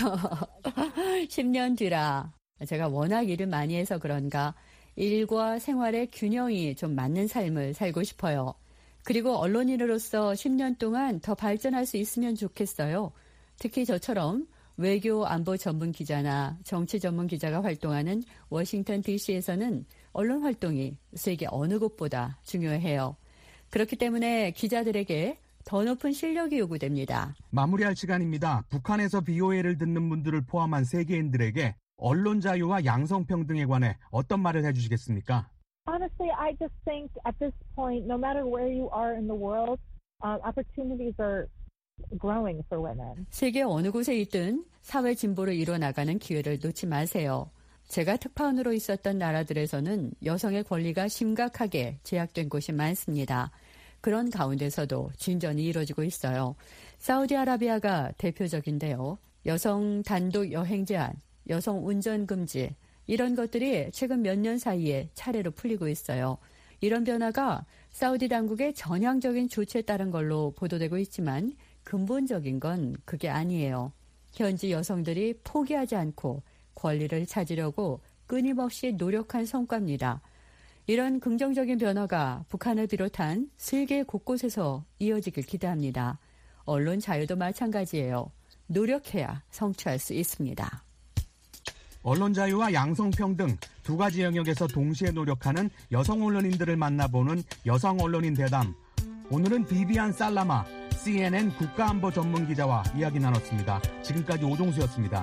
10년 뒤라. 제가 워낙 일을 많이 해서 그런가 일과 생활의 균형이 좀 맞는 삶을 살고 싶어요. 그리고 언론인으로서 10년 동안 더 발전할 수 있으면 좋겠어요. 특히 저처럼 외교 안보 전문 기자나 정치 전문 기자가 활동하는 워싱턴 DC에서는 언론 활동이 세계 어느 곳보다 중요해요. 그렇기 때문에 기자들에게 더 높은 실력이 요구됩니다. 마무리할 시간입니다. 북한에서 BOA를 듣는 분들을 포함한 세계인들에게 언론 자유와 양성평등에 관해 어떤 말을 해주시겠습니까? Honestly, I just think at this point, no matter where you are in the world, opportunities are growing for women. 세계 어느 곳에 있든 사회 진보를 이뤄나가는 기회를 놓지 마세요. 제가 특파원으로 있었던 나라들에서는 여성의 권리가 심각하게 제약된 곳이 많습니다. 그런 가운데서도 진전이 이루어지고 있어요. 사우디아라비아가 대표적인데요. 여성 단독 여행 제한, 여성 운전 금지 이런 것들이 최근 몇 년 사이에 차례로 풀리고 있어요. 이런 변화가 사우디 당국의 전향적인 조치에 따른 걸로 보도되고 있지만 근본적인 건 그게 아니에요. 현지 여성들이 포기하지 않고 권리를 찾으려고 끊임없이 노력한 성과입니다. 이런 긍정적인 변화가 북한을 비롯한 세계 곳곳에서 이어지길 기대합니다. 언론 자유도 마찬가지예요. 노력해야 성취할 수 있습니다. 언론 자유와 양성평등 두 가지 영역에서 동시에 노력하는 여성 언론인들을 만나보는 여성 언론인 대담. 오늘은 비비안 살라마 CNN 국가안보 전문기자와 이야기 나눴습니다. 지금까지 오종수였습니다.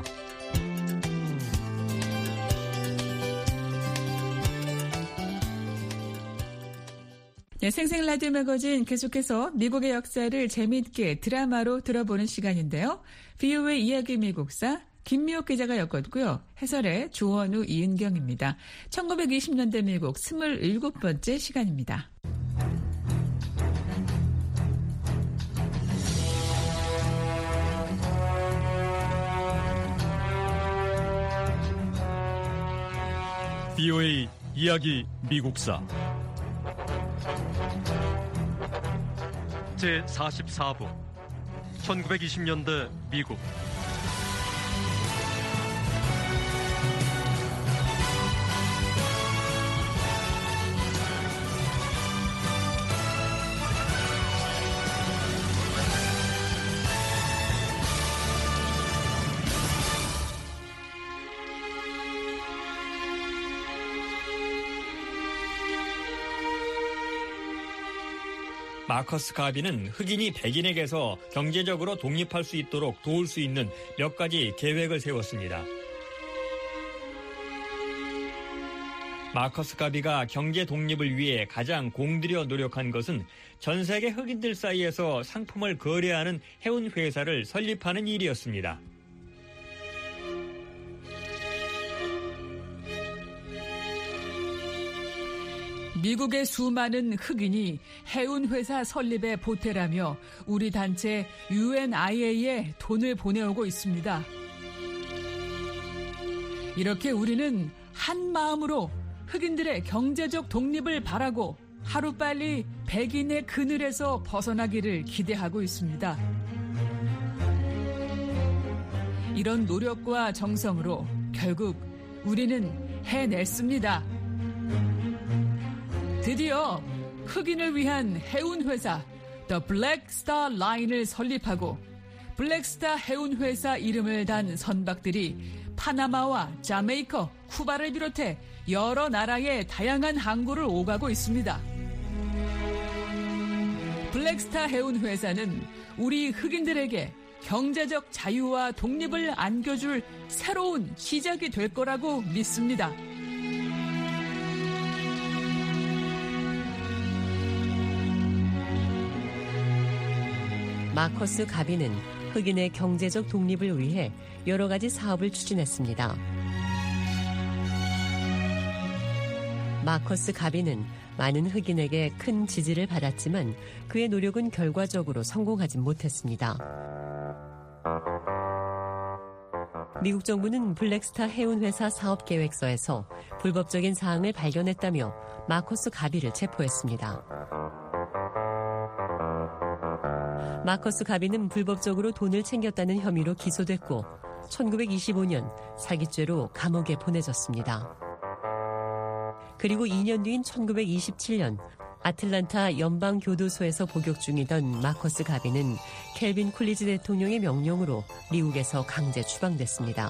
네, 생생 라디오 매거진 계속해서 미국의 역사를 재미있게 드라마로 들어보는 시간인데요. VOA 이야기 미국사 김미옥 기자가 엮었고요. 해설의 조원우, 이은경입니다. 1920년대 미국 27번째 시간입니다. VOA 이야기 미국사 제44부 1920년대 미국. 마커스 가비는 흑인이 백인에게서 경제적으로 독립할 수 있도록 도울 수 있는 몇 가지 계획을 세웠습니다. 마커스 가비가 경제 독립을 위해 가장 공들여 노력한 것은 전 세계 흑인들 사이에서 상품을 거래하는 해운 회사를 설립하는 일이었습니다. 미국의 수많은 흑인이 해운회사 설립에 보태라며 우리 단체 UNIA에 돈을 보내오고 있습니다. 이렇게 우리는 한 마음으로 흑인들의 경제적 독립을 바라고 하루빨리 백인의 그늘에서 벗어나기를 기대하고 있습니다. 이런 노력과 정성으로 결국 우리는 해냈습니다. 드디어 흑인을 위한 해운회사 The Black Star Line을 설립하고 블랙스타 해운회사 이름을 단 선박들이 파나마와 자메이카, 쿠바를 비롯해 여러 나라의 다양한 항구를 오가고 있습니다. 블랙스타 해운회사는 우리 흑인들에게 경제적 자유와 독립을 안겨줄 새로운 시작이 될 거라고 믿습니다. 마커스 가비는 흑인의 경제적 독립을 위해 여러 가지 사업을 추진했습니다. 마커스 가비는 많은 흑인에게 큰 지지를 받았지만 그의 노력은 결과적으로 성공하지 못했습니다. 미국 정부는 블랙스타 해운회사 사업계획서에서 불법적인 사항을 발견했다며 마커스 가비를 체포했습니다. 마커스 가비는 불법적으로 돈을 챙겼다는 혐의로 기소됐고 1925년 사기죄로 감옥에 보내졌습니다. 그리고 2년 뒤인 1927년 아틀란타 연방교도소에서 복역 중이던 마커스 가비는 켈빈 쿨리지 대통령의 명령으로 미국에서 강제 추방됐습니다.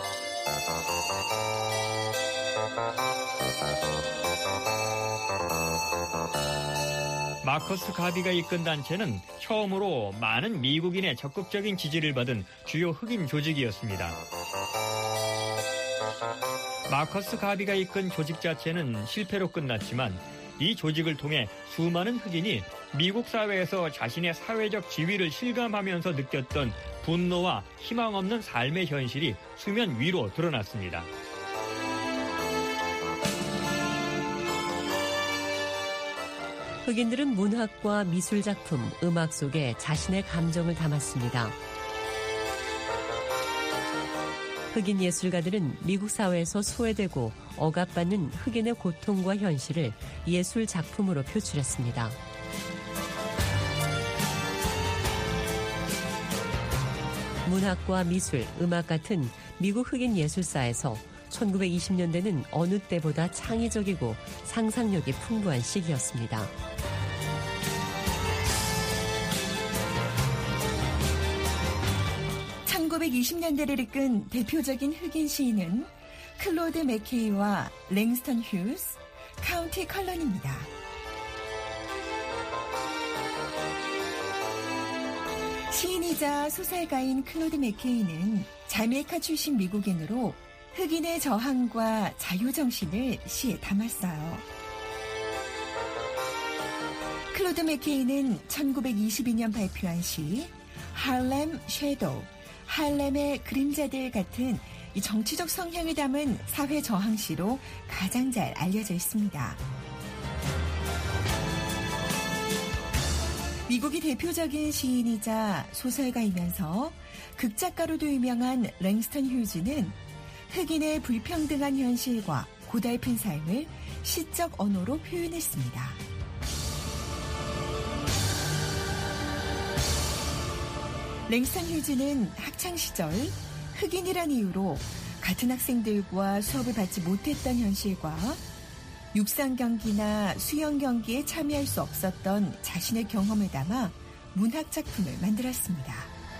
마커스 가비가 이끈 단체는 처음으로 많은 미국인의 적극적인 지지를 받은 주요 흑인 조직이었습니다. 마커스 가비가 이끈 조직 자체는 실패로 끝났지만 이 조직을 통해 수많은 흑인이 미국 사회에서 자신의 사회적 지위를 실감하면서 느꼈던 분노와 희망 없는 삶의 현실이 수면 위로 드러났습니다. 흑인들은 문학과 미술 작품, 음악 속에 자신의 감정을 담았습니다. 흑인 예술가들은 미국 사회에서 소외되고 억압받는 흑인의 고통과 현실을 예술 작품으로 표출했습니다. 문학과 미술, 음악 같은 미국 흑인 예술사에서 1920년대는 어느 때보다 창의적이고 상상력이 풍부한 시기였습니다. (1920년대를) 이끈 대표적인 흑인 시인은 클로드 맥케이와 랭스턴 휴스, 카운티 컬런입니다. 시인이자 소설가인 클로드 맥케이는 자메이카 출신 미국인으로 흑인의 저항과 자유정신을 시에 담았어요. 클로드 맥케이는 1922년 발표한 시 할렘 섀도우, 할렘의 그림자들 같은 이 정치적 성향을 담은 사회 저항시로 가장 잘 알려져 있습니다. 미국의 대표적인 시인이자 소설가이면서 극작가로도 유명한 랭스턴 휴즈는 흑인의 불평등한 현실과 고달픈 삶을 시적 언어로 표현했습니다. 랭스턴 휴즈는 학창시절 흑인이란 이유로 같은 학생들과 수업을 받지 못했던 현실과 육상 경기나 수영 경기에 참여할 수 없었던 자신의 경험을 담아 문학 작품을 만들었습니다.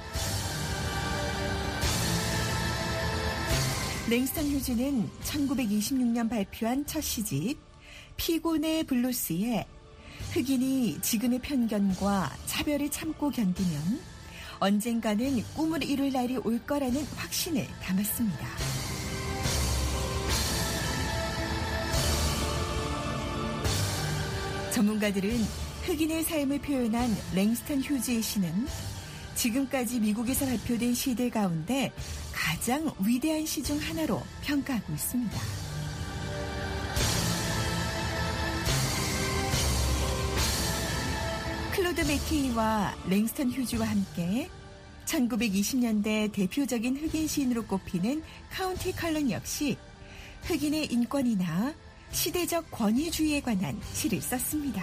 랭스턴 휴즈는 1926년 발표한 첫 시집 피곤의 블루스에 흑인이 지금의 편견과 차별을 참고 견디면 언젠가는 꿈을 이룰 날이 올 거라는 확신을 담았습니다. 전문가들은 흑인의 삶을 표현한 랭스턴 휴즈의 시는 지금까지 미국에서 발표된 시들 가운데 가장 위대한 시 중 하나로 평가하고 있습니다. 클로드 맥케이와 랭스턴 휴즈와 함께 1920년대 대표적인 흑인 시인으로 꼽히는 카운티 컬런 역시 흑인의 인권이나 시대적 권위주의에 관한 시를 썼습니다.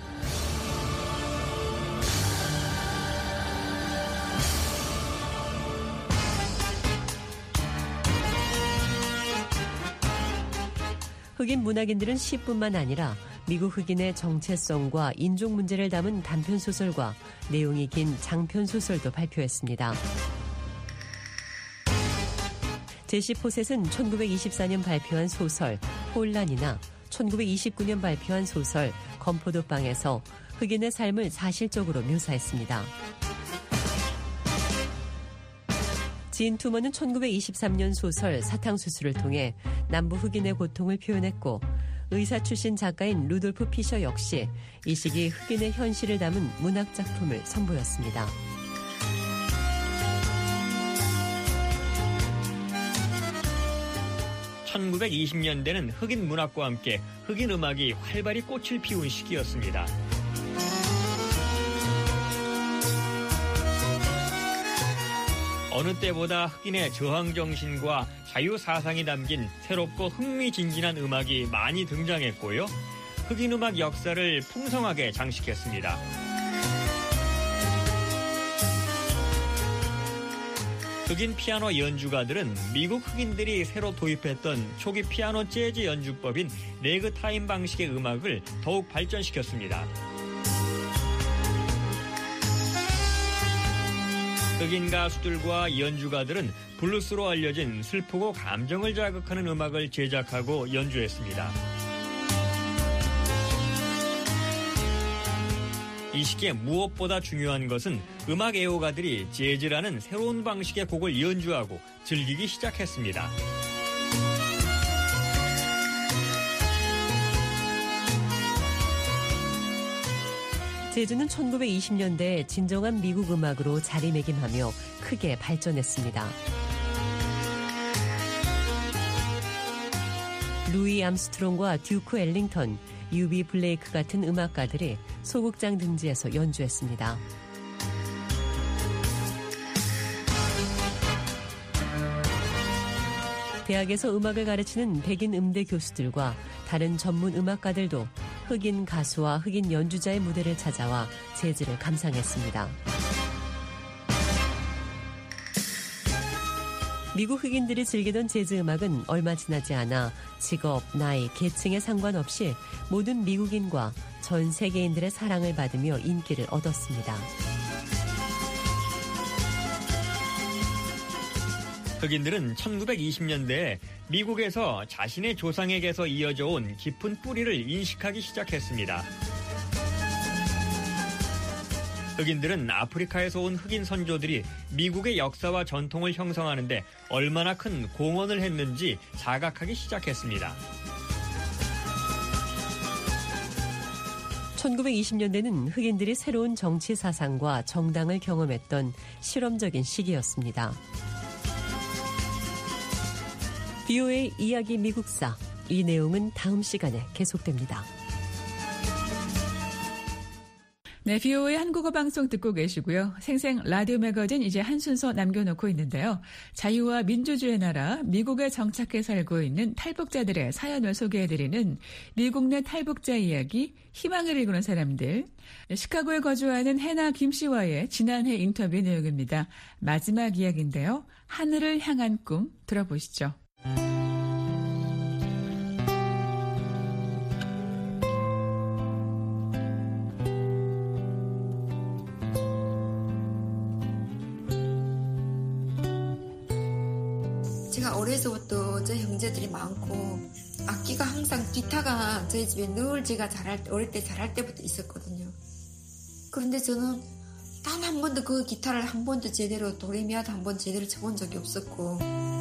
흑인 문학인들은 시뿐만 아니라 미국 흑인의 정체성과 인종 문제를 담은 단편소설과 내용이 긴 장편소설도 발표했습니다. 제시 포셋은 1924년 발표한 소설 혼란이나 1929년 발표한 소설 건포도방에서 흑인의 삶을 사실적으로 묘사했습니다. 진 투머는 1923년 소설 사탕수수를 통해 남부 흑인의 고통을 표현했고 의사 출신 작가인 루돌프 피셔 역시 이 시기 흑인의 현실을 담은 문학 작품을 선보였습니다. (1920년대는) 흑인 문학과 함께 흑인 음악이 활발히 꽃을 피운 시기였습니다. 어느 때보다 흑인의 저항정신과 자유사상이 담긴 새롭고 흥미진진한 음악이 많이 등장했고요. 흑인 음악 역사를 풍성하게 장식했습니다. 흑인 피아노 연주가들은 미국 흑인들이 새로 도입했던 초기 피아노 재즈 연주법인 레그타임 방식의 음악을 더욱 발전시켰습니다. 흑인 가수들과 연주가들은 블루스로 알려진 슬프고 감정을 자극하는 음악을 제작하고 연주했습니다. 이 시기에 무엇보다 중요한 것은 음악 애호가들이 재즈라는 새로운 방식의 곡을 연주하고 즐기기 시작했습니다. 재즈는 1920년대 진정한 미국 음악으로 자리매김하며 크게 발전했습니다. 루이 암스트롱과 듀크 엘링턴, 유비 블레이크 같은 음악가들이 소극장 등지에서 연주했습니다. 대학에서 음악을 가르치는 백인 음대 교수들과 다른 전문 음악가들도 흑인 가수와 흑인 연주자의 무대를 찾아와 재즈를 감상했습니다. 미국 흑인들이 즐기던 재즈 음악은 얼마 지나지 않아 직업, 나이, 계층에 상관없이 모든 미국인과 전 세계인들의 사랑을 받으며 인기를 얻었습니다. 흑인들은 1920년대에 미국에서 자신의 조상에게서 이어져 온 깊은 뿌리를 인식하기 시작했습니다. 흑인들은 아프리카에서 온 흑인 선조들이 미국의 역사와 전통을 형성하는 데 얼마나 큰 공헌을 했는지 자각하기 시작했습니다. 1920년대는 흑인들이 새로운 정치 사상과 정당을 경험했던 실험적인 시기였습니다. VOA 이야기 미국사, 이 내용은 다음 시간에 계속됩니다. 네, VOA 한국어 방송 듣고 계시고요. 생생 라디오 매거진 이제 한 순서 남겨놓고 있는데요. 자유와 민주주의 나라 미국에 정착해 살고 있는 탈북자들의 사연을 소개해드리는 미국 내 탈북자 이야기, 희망을 이루는 사람들. 시카고에 거주하는 해나 김 씨와의 지난해 인터뷰 내용입니다. 마지막 이야기인데요. 하늘을 향한 꿈 들어보시죠. 제가 어려서부터 저 형제들이 많고 악기가 항상 기타가 저희 집에 늘 제가 어릴 때 잘할 때부터 있었거든요. 그런데 저는 단 한 번도 그 기타를 한 번도 제대로 도레미아도 한 번 제대로 쳐본 적이 없었고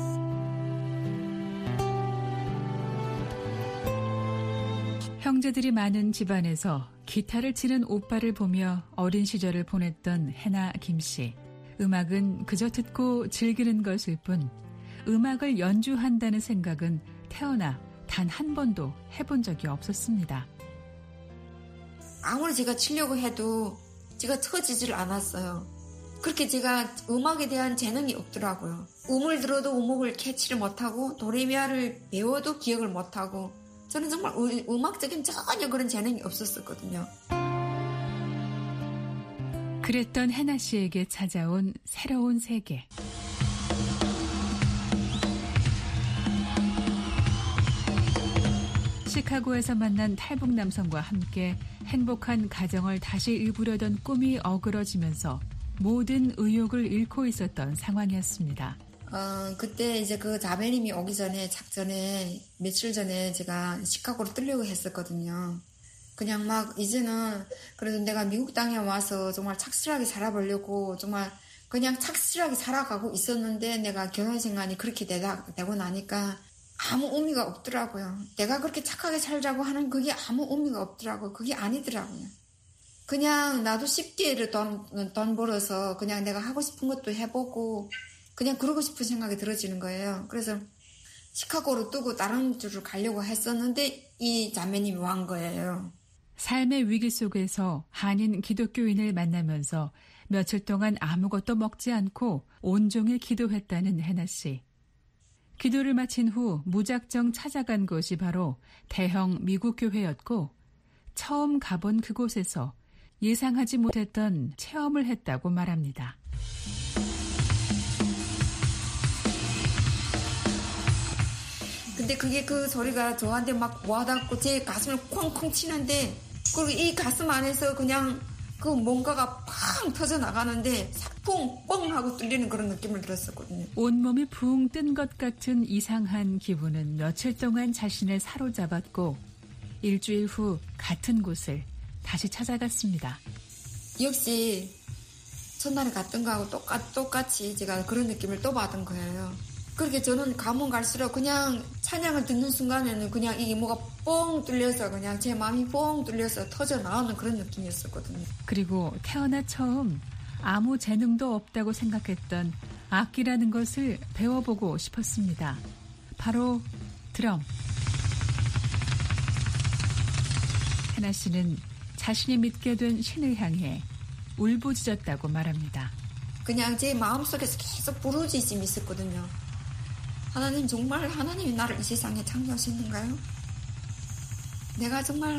형제들이 많은 집안에서 기타를 치는 오빠를 보며 어린 시절을 보냈던 해나 김 씨. 음악은 그저 듣고 즐기는 것일 뿐 음악을 연주한다는 생각은 태어나 단 한 번도 해본 적이 없었습니다. 아무리 제가 치려고 해도 제가 쳐지질 않았어요. 그렇게 제가 음악에 대한 재능이 없더라고요. 음을 들어도 음악을 캐치를 못하고 도레미아를 배워도 기억을 못하고 저는 정말 음악적인 전혀 그런 재능이 없었거든요. 그랬던 해나 씨에게 찾아온 새로운 세계. 시카고에서 만난 탈북 남성과 함께 행복한 가정을 다시 이루려던 꿈이 어그러지면서 모든 의욕을 잃고 있었던 상황이었습니다. 그때 이제 그 자매님이 오기 전에 작전에 며칠 전에 제가 시카고로 뜨려고 했었거든요. 그냥 막 이제는 그래도 내가 미국 땅에 와서 정말 착실하게 살아보려고 정말 그냥 착실하게 살아가고 있었는데 내가 결혼 생활이 그렇게 되고 나니까 아무 의미가 없더라고요. 내가 그렇게 착하게 살자고 하는 그게 아무 의미가 없더라고요. 그게 아니더라고요. 그냥 나도 쉽게 돈 벌어서 그냥 내가 하고 싶은 것도 해보고 그냥 그러고 싶은 생각이 들어지는 거예요. 그래서 시카고로 뜨고 다른 데로 가려고 했었는데 이 자매님이 온 거예요. 삶의 위기 속에서 한인 기독교인을 만나면서 며칠 동안 아무것도 먹지 않고 온종일 기도했다는 해나 씨. 기도를 마친 후 무작정 찾아간 곳이 바로 대형 미국 교회였고 처음 가본 그곳에서 예상하지 못했던 체험을 했다고 말합니다. 근데 그게 그 소리가 저한테 막 와닿고 제 가슴을 콩콩 치는데 그리고 이 가슴 안에서 그냥 그 뭔가가 팡 터져나가는데 삭풍 뻥 하고 뚫리는 그런 느낌을 들었었거든요. 온몸이 붕 뜬 것 같은 이상한 기분은 며칠 동안 자신을 사로잡았고 일주일 후 같은 곳을 다시 찾아갔습니다. 역시 첫날에 갔던 거하고 똑같이 제가 그런 느낌을 또 받은 거예요. 그렇게 저는 가면 갈수록 그냥 찬양을 듣는 순간에는 그냥 이게 뭐가 뻥 뚫려서 그냥 제 마음이 뻥 뚫려서 터져 나오는 그런 느낌이었었거든요. 그리고 태어나 처음 아무 재능도 없다고 생각했던 악기라는 것을 배워보고 싶었습니다. 바로 드럼. 해나 씨는 자신이 믿게 된 신을 향해 울부짖었다고 말합니다. 그냥 제 마음속에서 계속 부르짖음이 있었거든요. 하나님, 정말 하나님이 나를 이 세상에 창조하셨는가요? 내가 정말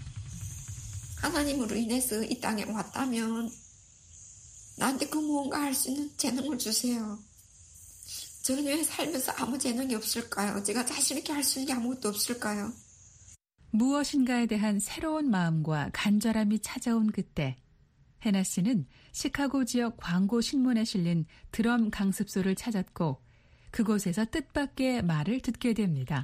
하나님으로 인해서 이 땅에 왔다면 나한테 그 무언가 할 수 있는 재능을 주세요. 저는 왜 살면서 아무 재능이 없을까요? 제가 자신 있게 할 수 있는 게 아무것도 없을까요? 무엇인가에 대한 새로운 마음과 간절함이 찾아온 그때 해나 씨는 시카고 지역 광고 신문에 실린 드럼 강습소를 찾았고 그곳에서 뜻밖의 말을 듣게 됩니다.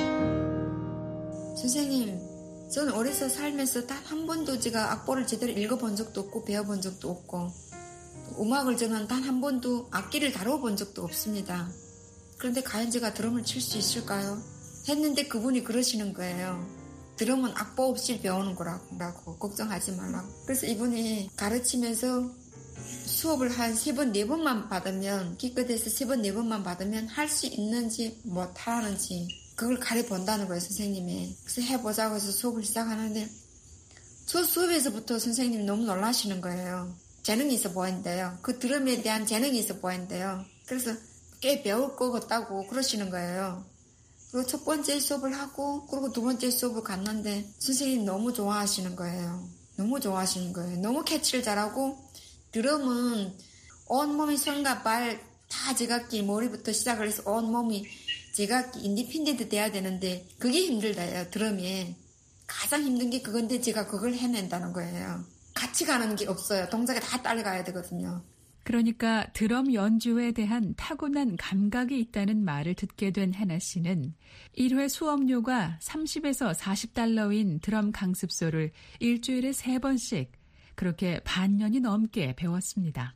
선생님, 저는 어려서 살면서 단 한 번도 제가 악보를 제대로 읽어본 적도 없고 배워본 적도 없고 음악을 저는 단 한 번도 악기를 다뤄본 적도 없습니다. 그런데 과연 제가 드럼을 칠 수 있을까요? 했는데 그분이 그러시는 거예요. 드럼은 악보 없이 배우는 거라고 걱정하지 말라고. 그래서 이분이 가르치면서 수업을 한 3번, 4번만 받으면, 기껏해서 3번, 4번만 받으면 할 수 있는지 못하는지 그걸 가려본다는 거예요, 선생님이. 그래서 해보자고 해서 수업을 시작하는데 저 수업에서부터 선생님이 너무 놀라시는 거예요. 재능이 있어 보인대요. 그 드럼에 대한 재능이 있어 보인대요. 그래서 꽤 배울 것 같다고 그러시는 거예요. 그리고 첫 번째 수업을 하고 그리고 두 번째 수업을 갔는데 선생님이 너무 좋아하시는 거예요. 너무 좋아하시는 거예요. 너무 캐치를 잘하고 드럼은 온몸이 손과 발 다 제각기 머리부터 시작을 해서 온몸이 제각기 인디펜던트 돼야 되는데 그게 힘들다요. 드럼이. 가장 힘든 게 그건데 제가 그걸 해낸다는 거예요. 같이 가는 게 없어요. 동작에 다 따라가야 되거든요. 그러니까 드럼 연주에 대한 타고난 감각이 있다는 말을 듣게 된 해나 씨는 1회 수업료가 30에서 40달러인 드럼 강습소를 일주일에 3번씩 그렇게 반년이 넘게 배웠습니다.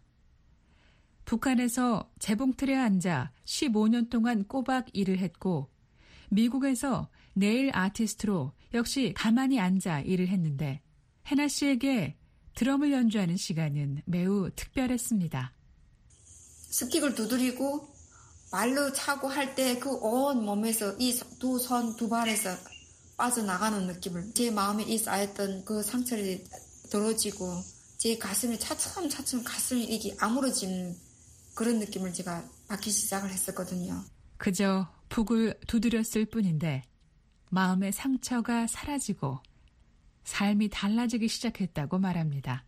북한에서 재봉틀에 앉아 15년 동안 꼬박 일을 했고 미국에서 네일 아티스트로 역시 가만히 앉아 일을 했는데 해나 씨에게 드럼을 연주하는 시간은 매우 특별했습니다. 스틱을 두드리고 발로 차고 할 때 그 온 몸에서 이 두 손, 두 발에서 빠져나가는 느낌을 제 마음에 이 쌓였던 그 상처를 덜어지고 제 가슴이 차츰차츰 가슴이 이게 아물어지는 그런 느낌을 제가 받기 시작을 했었거든요. 그저 북을 두드렸을 뿐인데 마음의 상처가 사라지고 삶이 달라지기 시작했다고 말합니다.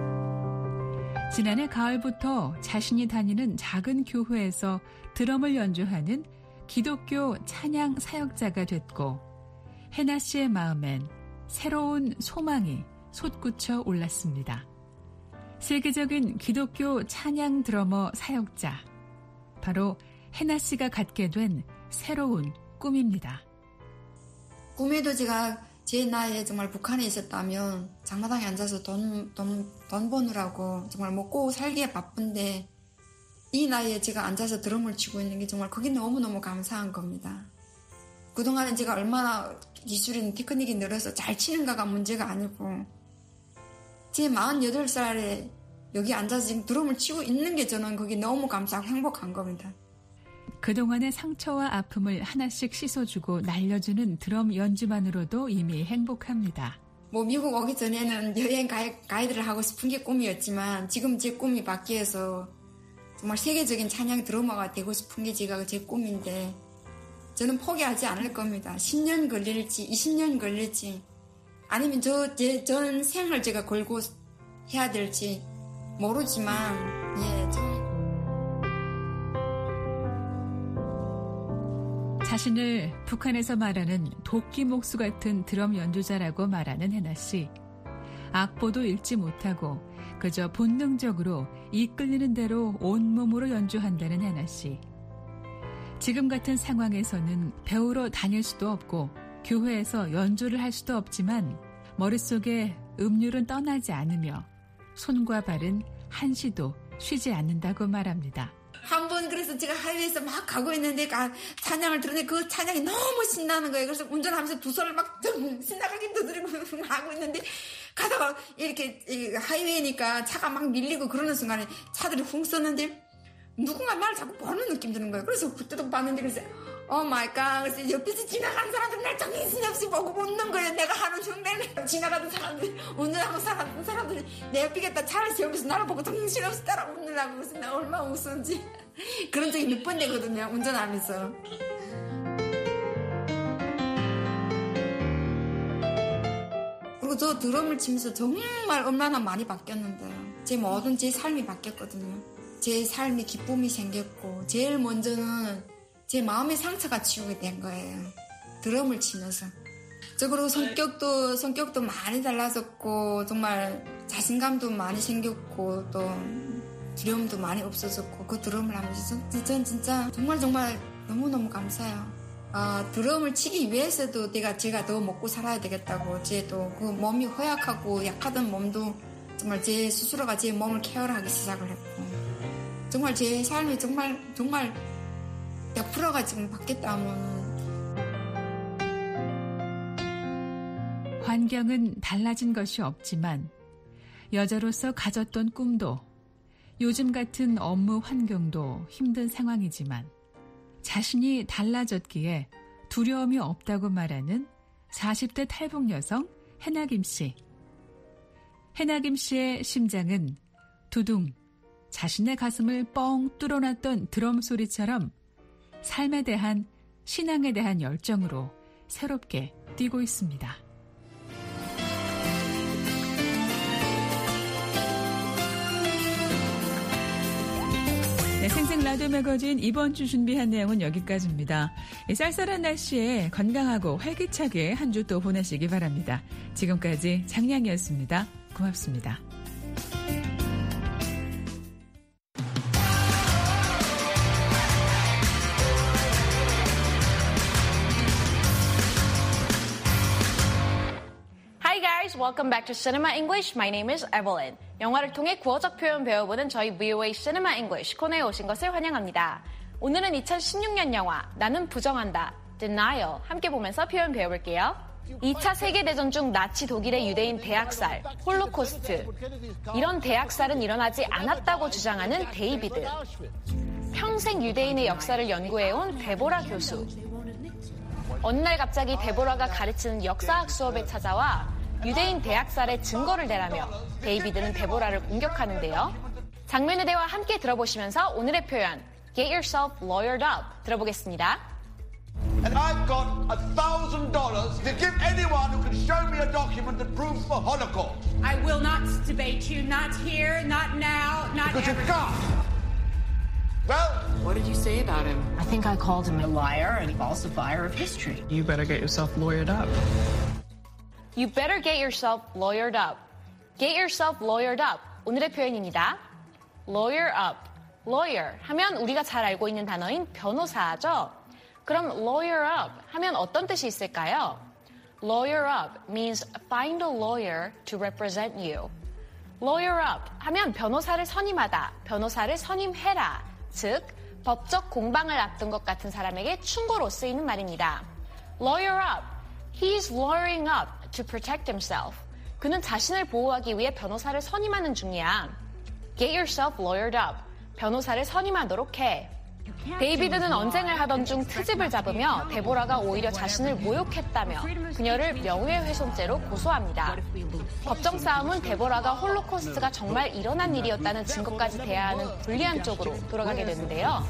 지난해 가을부터 자신이 다니는 작은 교회에서 드럼을 연주하는 기독교 찬양 사역자가 됐고 해나 씨의 마음엔 새로운 소망이 솟구쳐 올랐습니다. 세계적인 기독교 찬양 드러머 사역자, 바로 해나 씨가 갖게 된 새로운 꿈입니다. 꿈에도 제가 제 나이에 정말 북한에 있었다면 장마당에 앉아서 돈 버느라고 정말 먹고 살기에 바쁜데 이 나이에 제가 앉아서 드럼을 치고 있는 게 정말 그게 너무너무 감사한 겁니다. 그동안은 제가 얼마나 기술이나 테크닉이 늘어서 잘 치는가가 문제가 아니고 제 48살에 여기 앉아서 지금 드럼을 치고 있는 게 저는 그게 너무 감사하고 행복한 겁니다. 그동안의 상처와 아픔을 하나씩 씻어주고 날려주는 드럼 연주만으로도 이미 행복합니다. 미국 오기 전에는 여행 가이드를 하고 싶은 게 꿈이었지만 지금 제 꿈이 바뀌어서 정말 세계적인 찬양 드러머가 되고 싶은 게 제가 제 꿈인데 저는 포기하지 않을 겁니다. 10년 걸릴지 20년 걸릴지 아니면 전 생을 제가 걸고 해야 될지 모르지만 자신을 북한에서 말하는 도끼 목수 같은 드럼 연주자라고 말하는 해나 씨. 악보도 읽지 못하고 그저 본능적으로 이끌리는 대로 온몸으로 연주한다는 해나 씨. 지금 같은 상황에서는 배우러 다닐 수도 없고 교회에서 연주를 할 수도 없지만 머릿속에 음률은 떠나지 않으며 손과 발은 한시도 쉬지 않는다고 말합니다. 한번 그래서 제가 하이웨이에서 막 가고 있는데 찬양을 들었는데 그 찬양이 너무 신나는 거예요. 그래서 운전하면서 두 손을 막 신나게 두드리고 하고 있는데 가다가 이렇게 하이웨이니까 차가 막 밀리고 그러는 순간에 차들이 훅 쏘는데 누군가 나를 자꾸 보는 느낌 드는 거예요. 그래서 그때도 봤는데 그래서 오 마이 갓. 그래서 옆에서 지나가는 사람들 날 정신없이 보고 웃는 거예요. 내가 하는 흉내를 지나가는 사람들 운전하고 살았던 사람들이 내 옆이겠다 차를 세우면서 나를 보고 정신없이 따라 웃느라고 그래서 내가 얼마나 웃었는지 그런 적이 몇 번 되거든요. 운전하면서. 그리고 저 드럼을 치면서 정말 얼마나 많이 바뀌었는데요. 제 모든 제 삶이 바뀌었거든요. 제 삶이 기쁨이 생겼고 제일 먼저는 제 마음의 상처가 치우게 된 거예요. 드럼을 치면서. 그리고 성격도 많이 달라졌고 정말 자신감도 많이 생겼고 또 두려움도 많이 없어졌고 그 드럼을 하면서 전 진짜 정말 너무너무 감사해요. 드럼을 치기 위해서도 제가 더 먹고 살아야 되겠다고 제도 그 몸이 허약하고 약하던 몸도 정말 제 스스로가 제 몸을 케어하기 시작을 했고 정말 제 삶이 정말 100%가 지금 바뀌었다면 환경은 달라진 것이 없지만 여자로서 가졌던 꿈도 요즘 같은 업무 환경도 힘든 상황이지만 자신이 달라졌기에 두려움이 없다고 말하는 40대 탈북 여성 해나김 씨. 해나김 씨의 심장은 두둥 자신의 가슴을 뻥 뚫어놨던 드럼 소리처럼 삶에 대한 신앙에 대한 열정으로 새롭게 뛰고 있습니다. 네, 생생 라디오 매거진 이번 주 준비한 내용은 여기까지입니다. 쌀쌀한 날씨에 건강하고 활기차게 한 주 또 보내시기 바랍니다. 지금까지 장량이었습니다. 고맙습니다. Hi guys, welcome back to Cinema English. My name is Evelyn. 영화를 통해 구어적 표현 배워보는 저희 VOA Cinema English 코너에 오신 것을 환영합니다. 오늘은 2016년 영화 나는 부정한다, Denial 함께 보면서 표현 배워볼게요. 2차 세계대전 중 나치 독일의 유대인 대학살, 홀로코스트. 이런 대학살은 일어나지 않았다고 주장하는 데이비드. 평생 유대인의 역사를 연구해온 데보라 교수. 어느 날 갑자기 데보라가 가르치는 역사학 수업에 찾아와 유대인 대학살의 증거를 대라며 데이비드는 데보라를 공격하는데요. 장면의 대화 함께 들어보시면서 오늘의 표현 Get yourself lawyered up 들어보겠습니다. And I've got $1,000 to give anyone who can show me a document that proves the Holocaust. I will not debate you, not here, not now, not because ever. You can't. Well, what did you say about him? I think I called him a liar and a falsifier of history. You better get yourself lawyered up. You better get yourself lawyered up. Get yourself lawyered up. 오늘의 표현입니다. Lawyer up. Lawyer 하면 우리가 잘 알고 있는 단어인 변호사죠. 그럼 lawyer up 하면 어떤 뜻이 있을까요? Lawyer up means find a lawyer to represent you. Lawyer up 하면 변호사를 선임하다, 변호사를 선임해라. 즉, 법적 공방을 앞둔 것 같은 사람에게 충고로 쓰이는 말입니다. Lawyer up. He's lawyering up to protect himself. 그는 자신을 보호하기 위해 변호사를 선임하는 중이야. Get yourself lawyered up. 변호사를 선임하도록 해. 데이비드는 언쟁을 하던 중 트집을 잡으며 데보라가 오히려 자신을 모욕했다며 그녀를 명예훼손죄로 고소합니다. 법정 싸움은 데보라가 홀로코스트가 정말 일어난 일이었다는 증거까지 대야 하는 불리한 쪽으로 돌아가게 되는데요.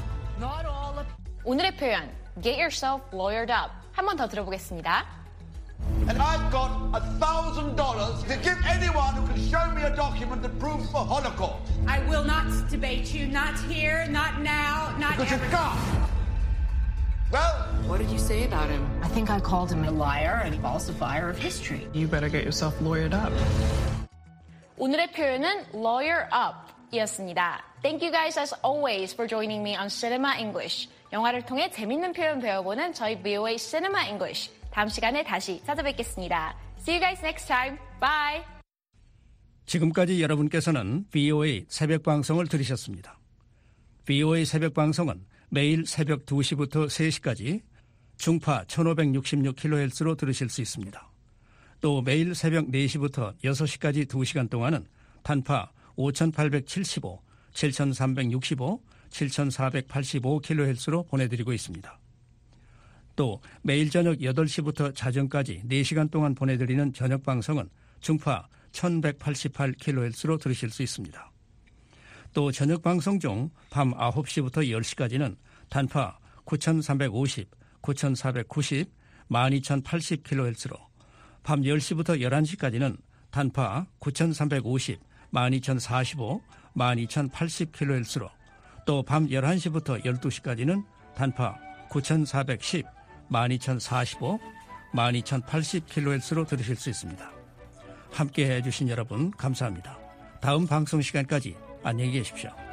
오늘의 표현 Get yourself lawyered up 한 번 더 들어보겠습니다. And I've got $1,000 to give anyone who can show me a document that proves the Holocaust. I will not debate you, not here, not now, not because ever. You can't. Well, what did you say about him? I think I called him a liar and a falsifier of history. You better get yourself lawyered up. 오늘의 표현은 lawyer up 이었습니다. Thank you guys as always for joining me on Cinema English. 영화를 통해 재밌는 표현 배워보는 저희 VOA Cinema English. 다음 시간에 다시 찾아뵙겠습니다. See you guys next time. Bye. 지금까지 여러분께서는 VOA 새벽 방송을 들으셨습니다. VOA 새벽 방송은 매일 새벽 2시부터 3시까지 중파 1566kHz로 들으실 수 있습니다. 또 매일 새벽 4시부터 6시까지 2시간 동안은 단파 5875, 7365, 7485kHz로 보내드리고 있습니다. 또 매일 저녁 8시부터 자정까지 4시간 동안 보내드리는 저녁 방송은 중파 1188kHz로 들으실 수 있습니다. 또 저녁 방송 중 밤 9시부터 10시까지는 단파 9350, 9490, 12080kHz로 밤 10시부터 11시까지는 단파 9350, 12045, 12080kHz로 또 밤 11시부터 12시까지는 단파 9410, 12045, 12080kHz로 들으실 수 있습니다. 함께해 주신 여러분 감사합니다. 다음 방송 시간까지 안녕히 계십시오.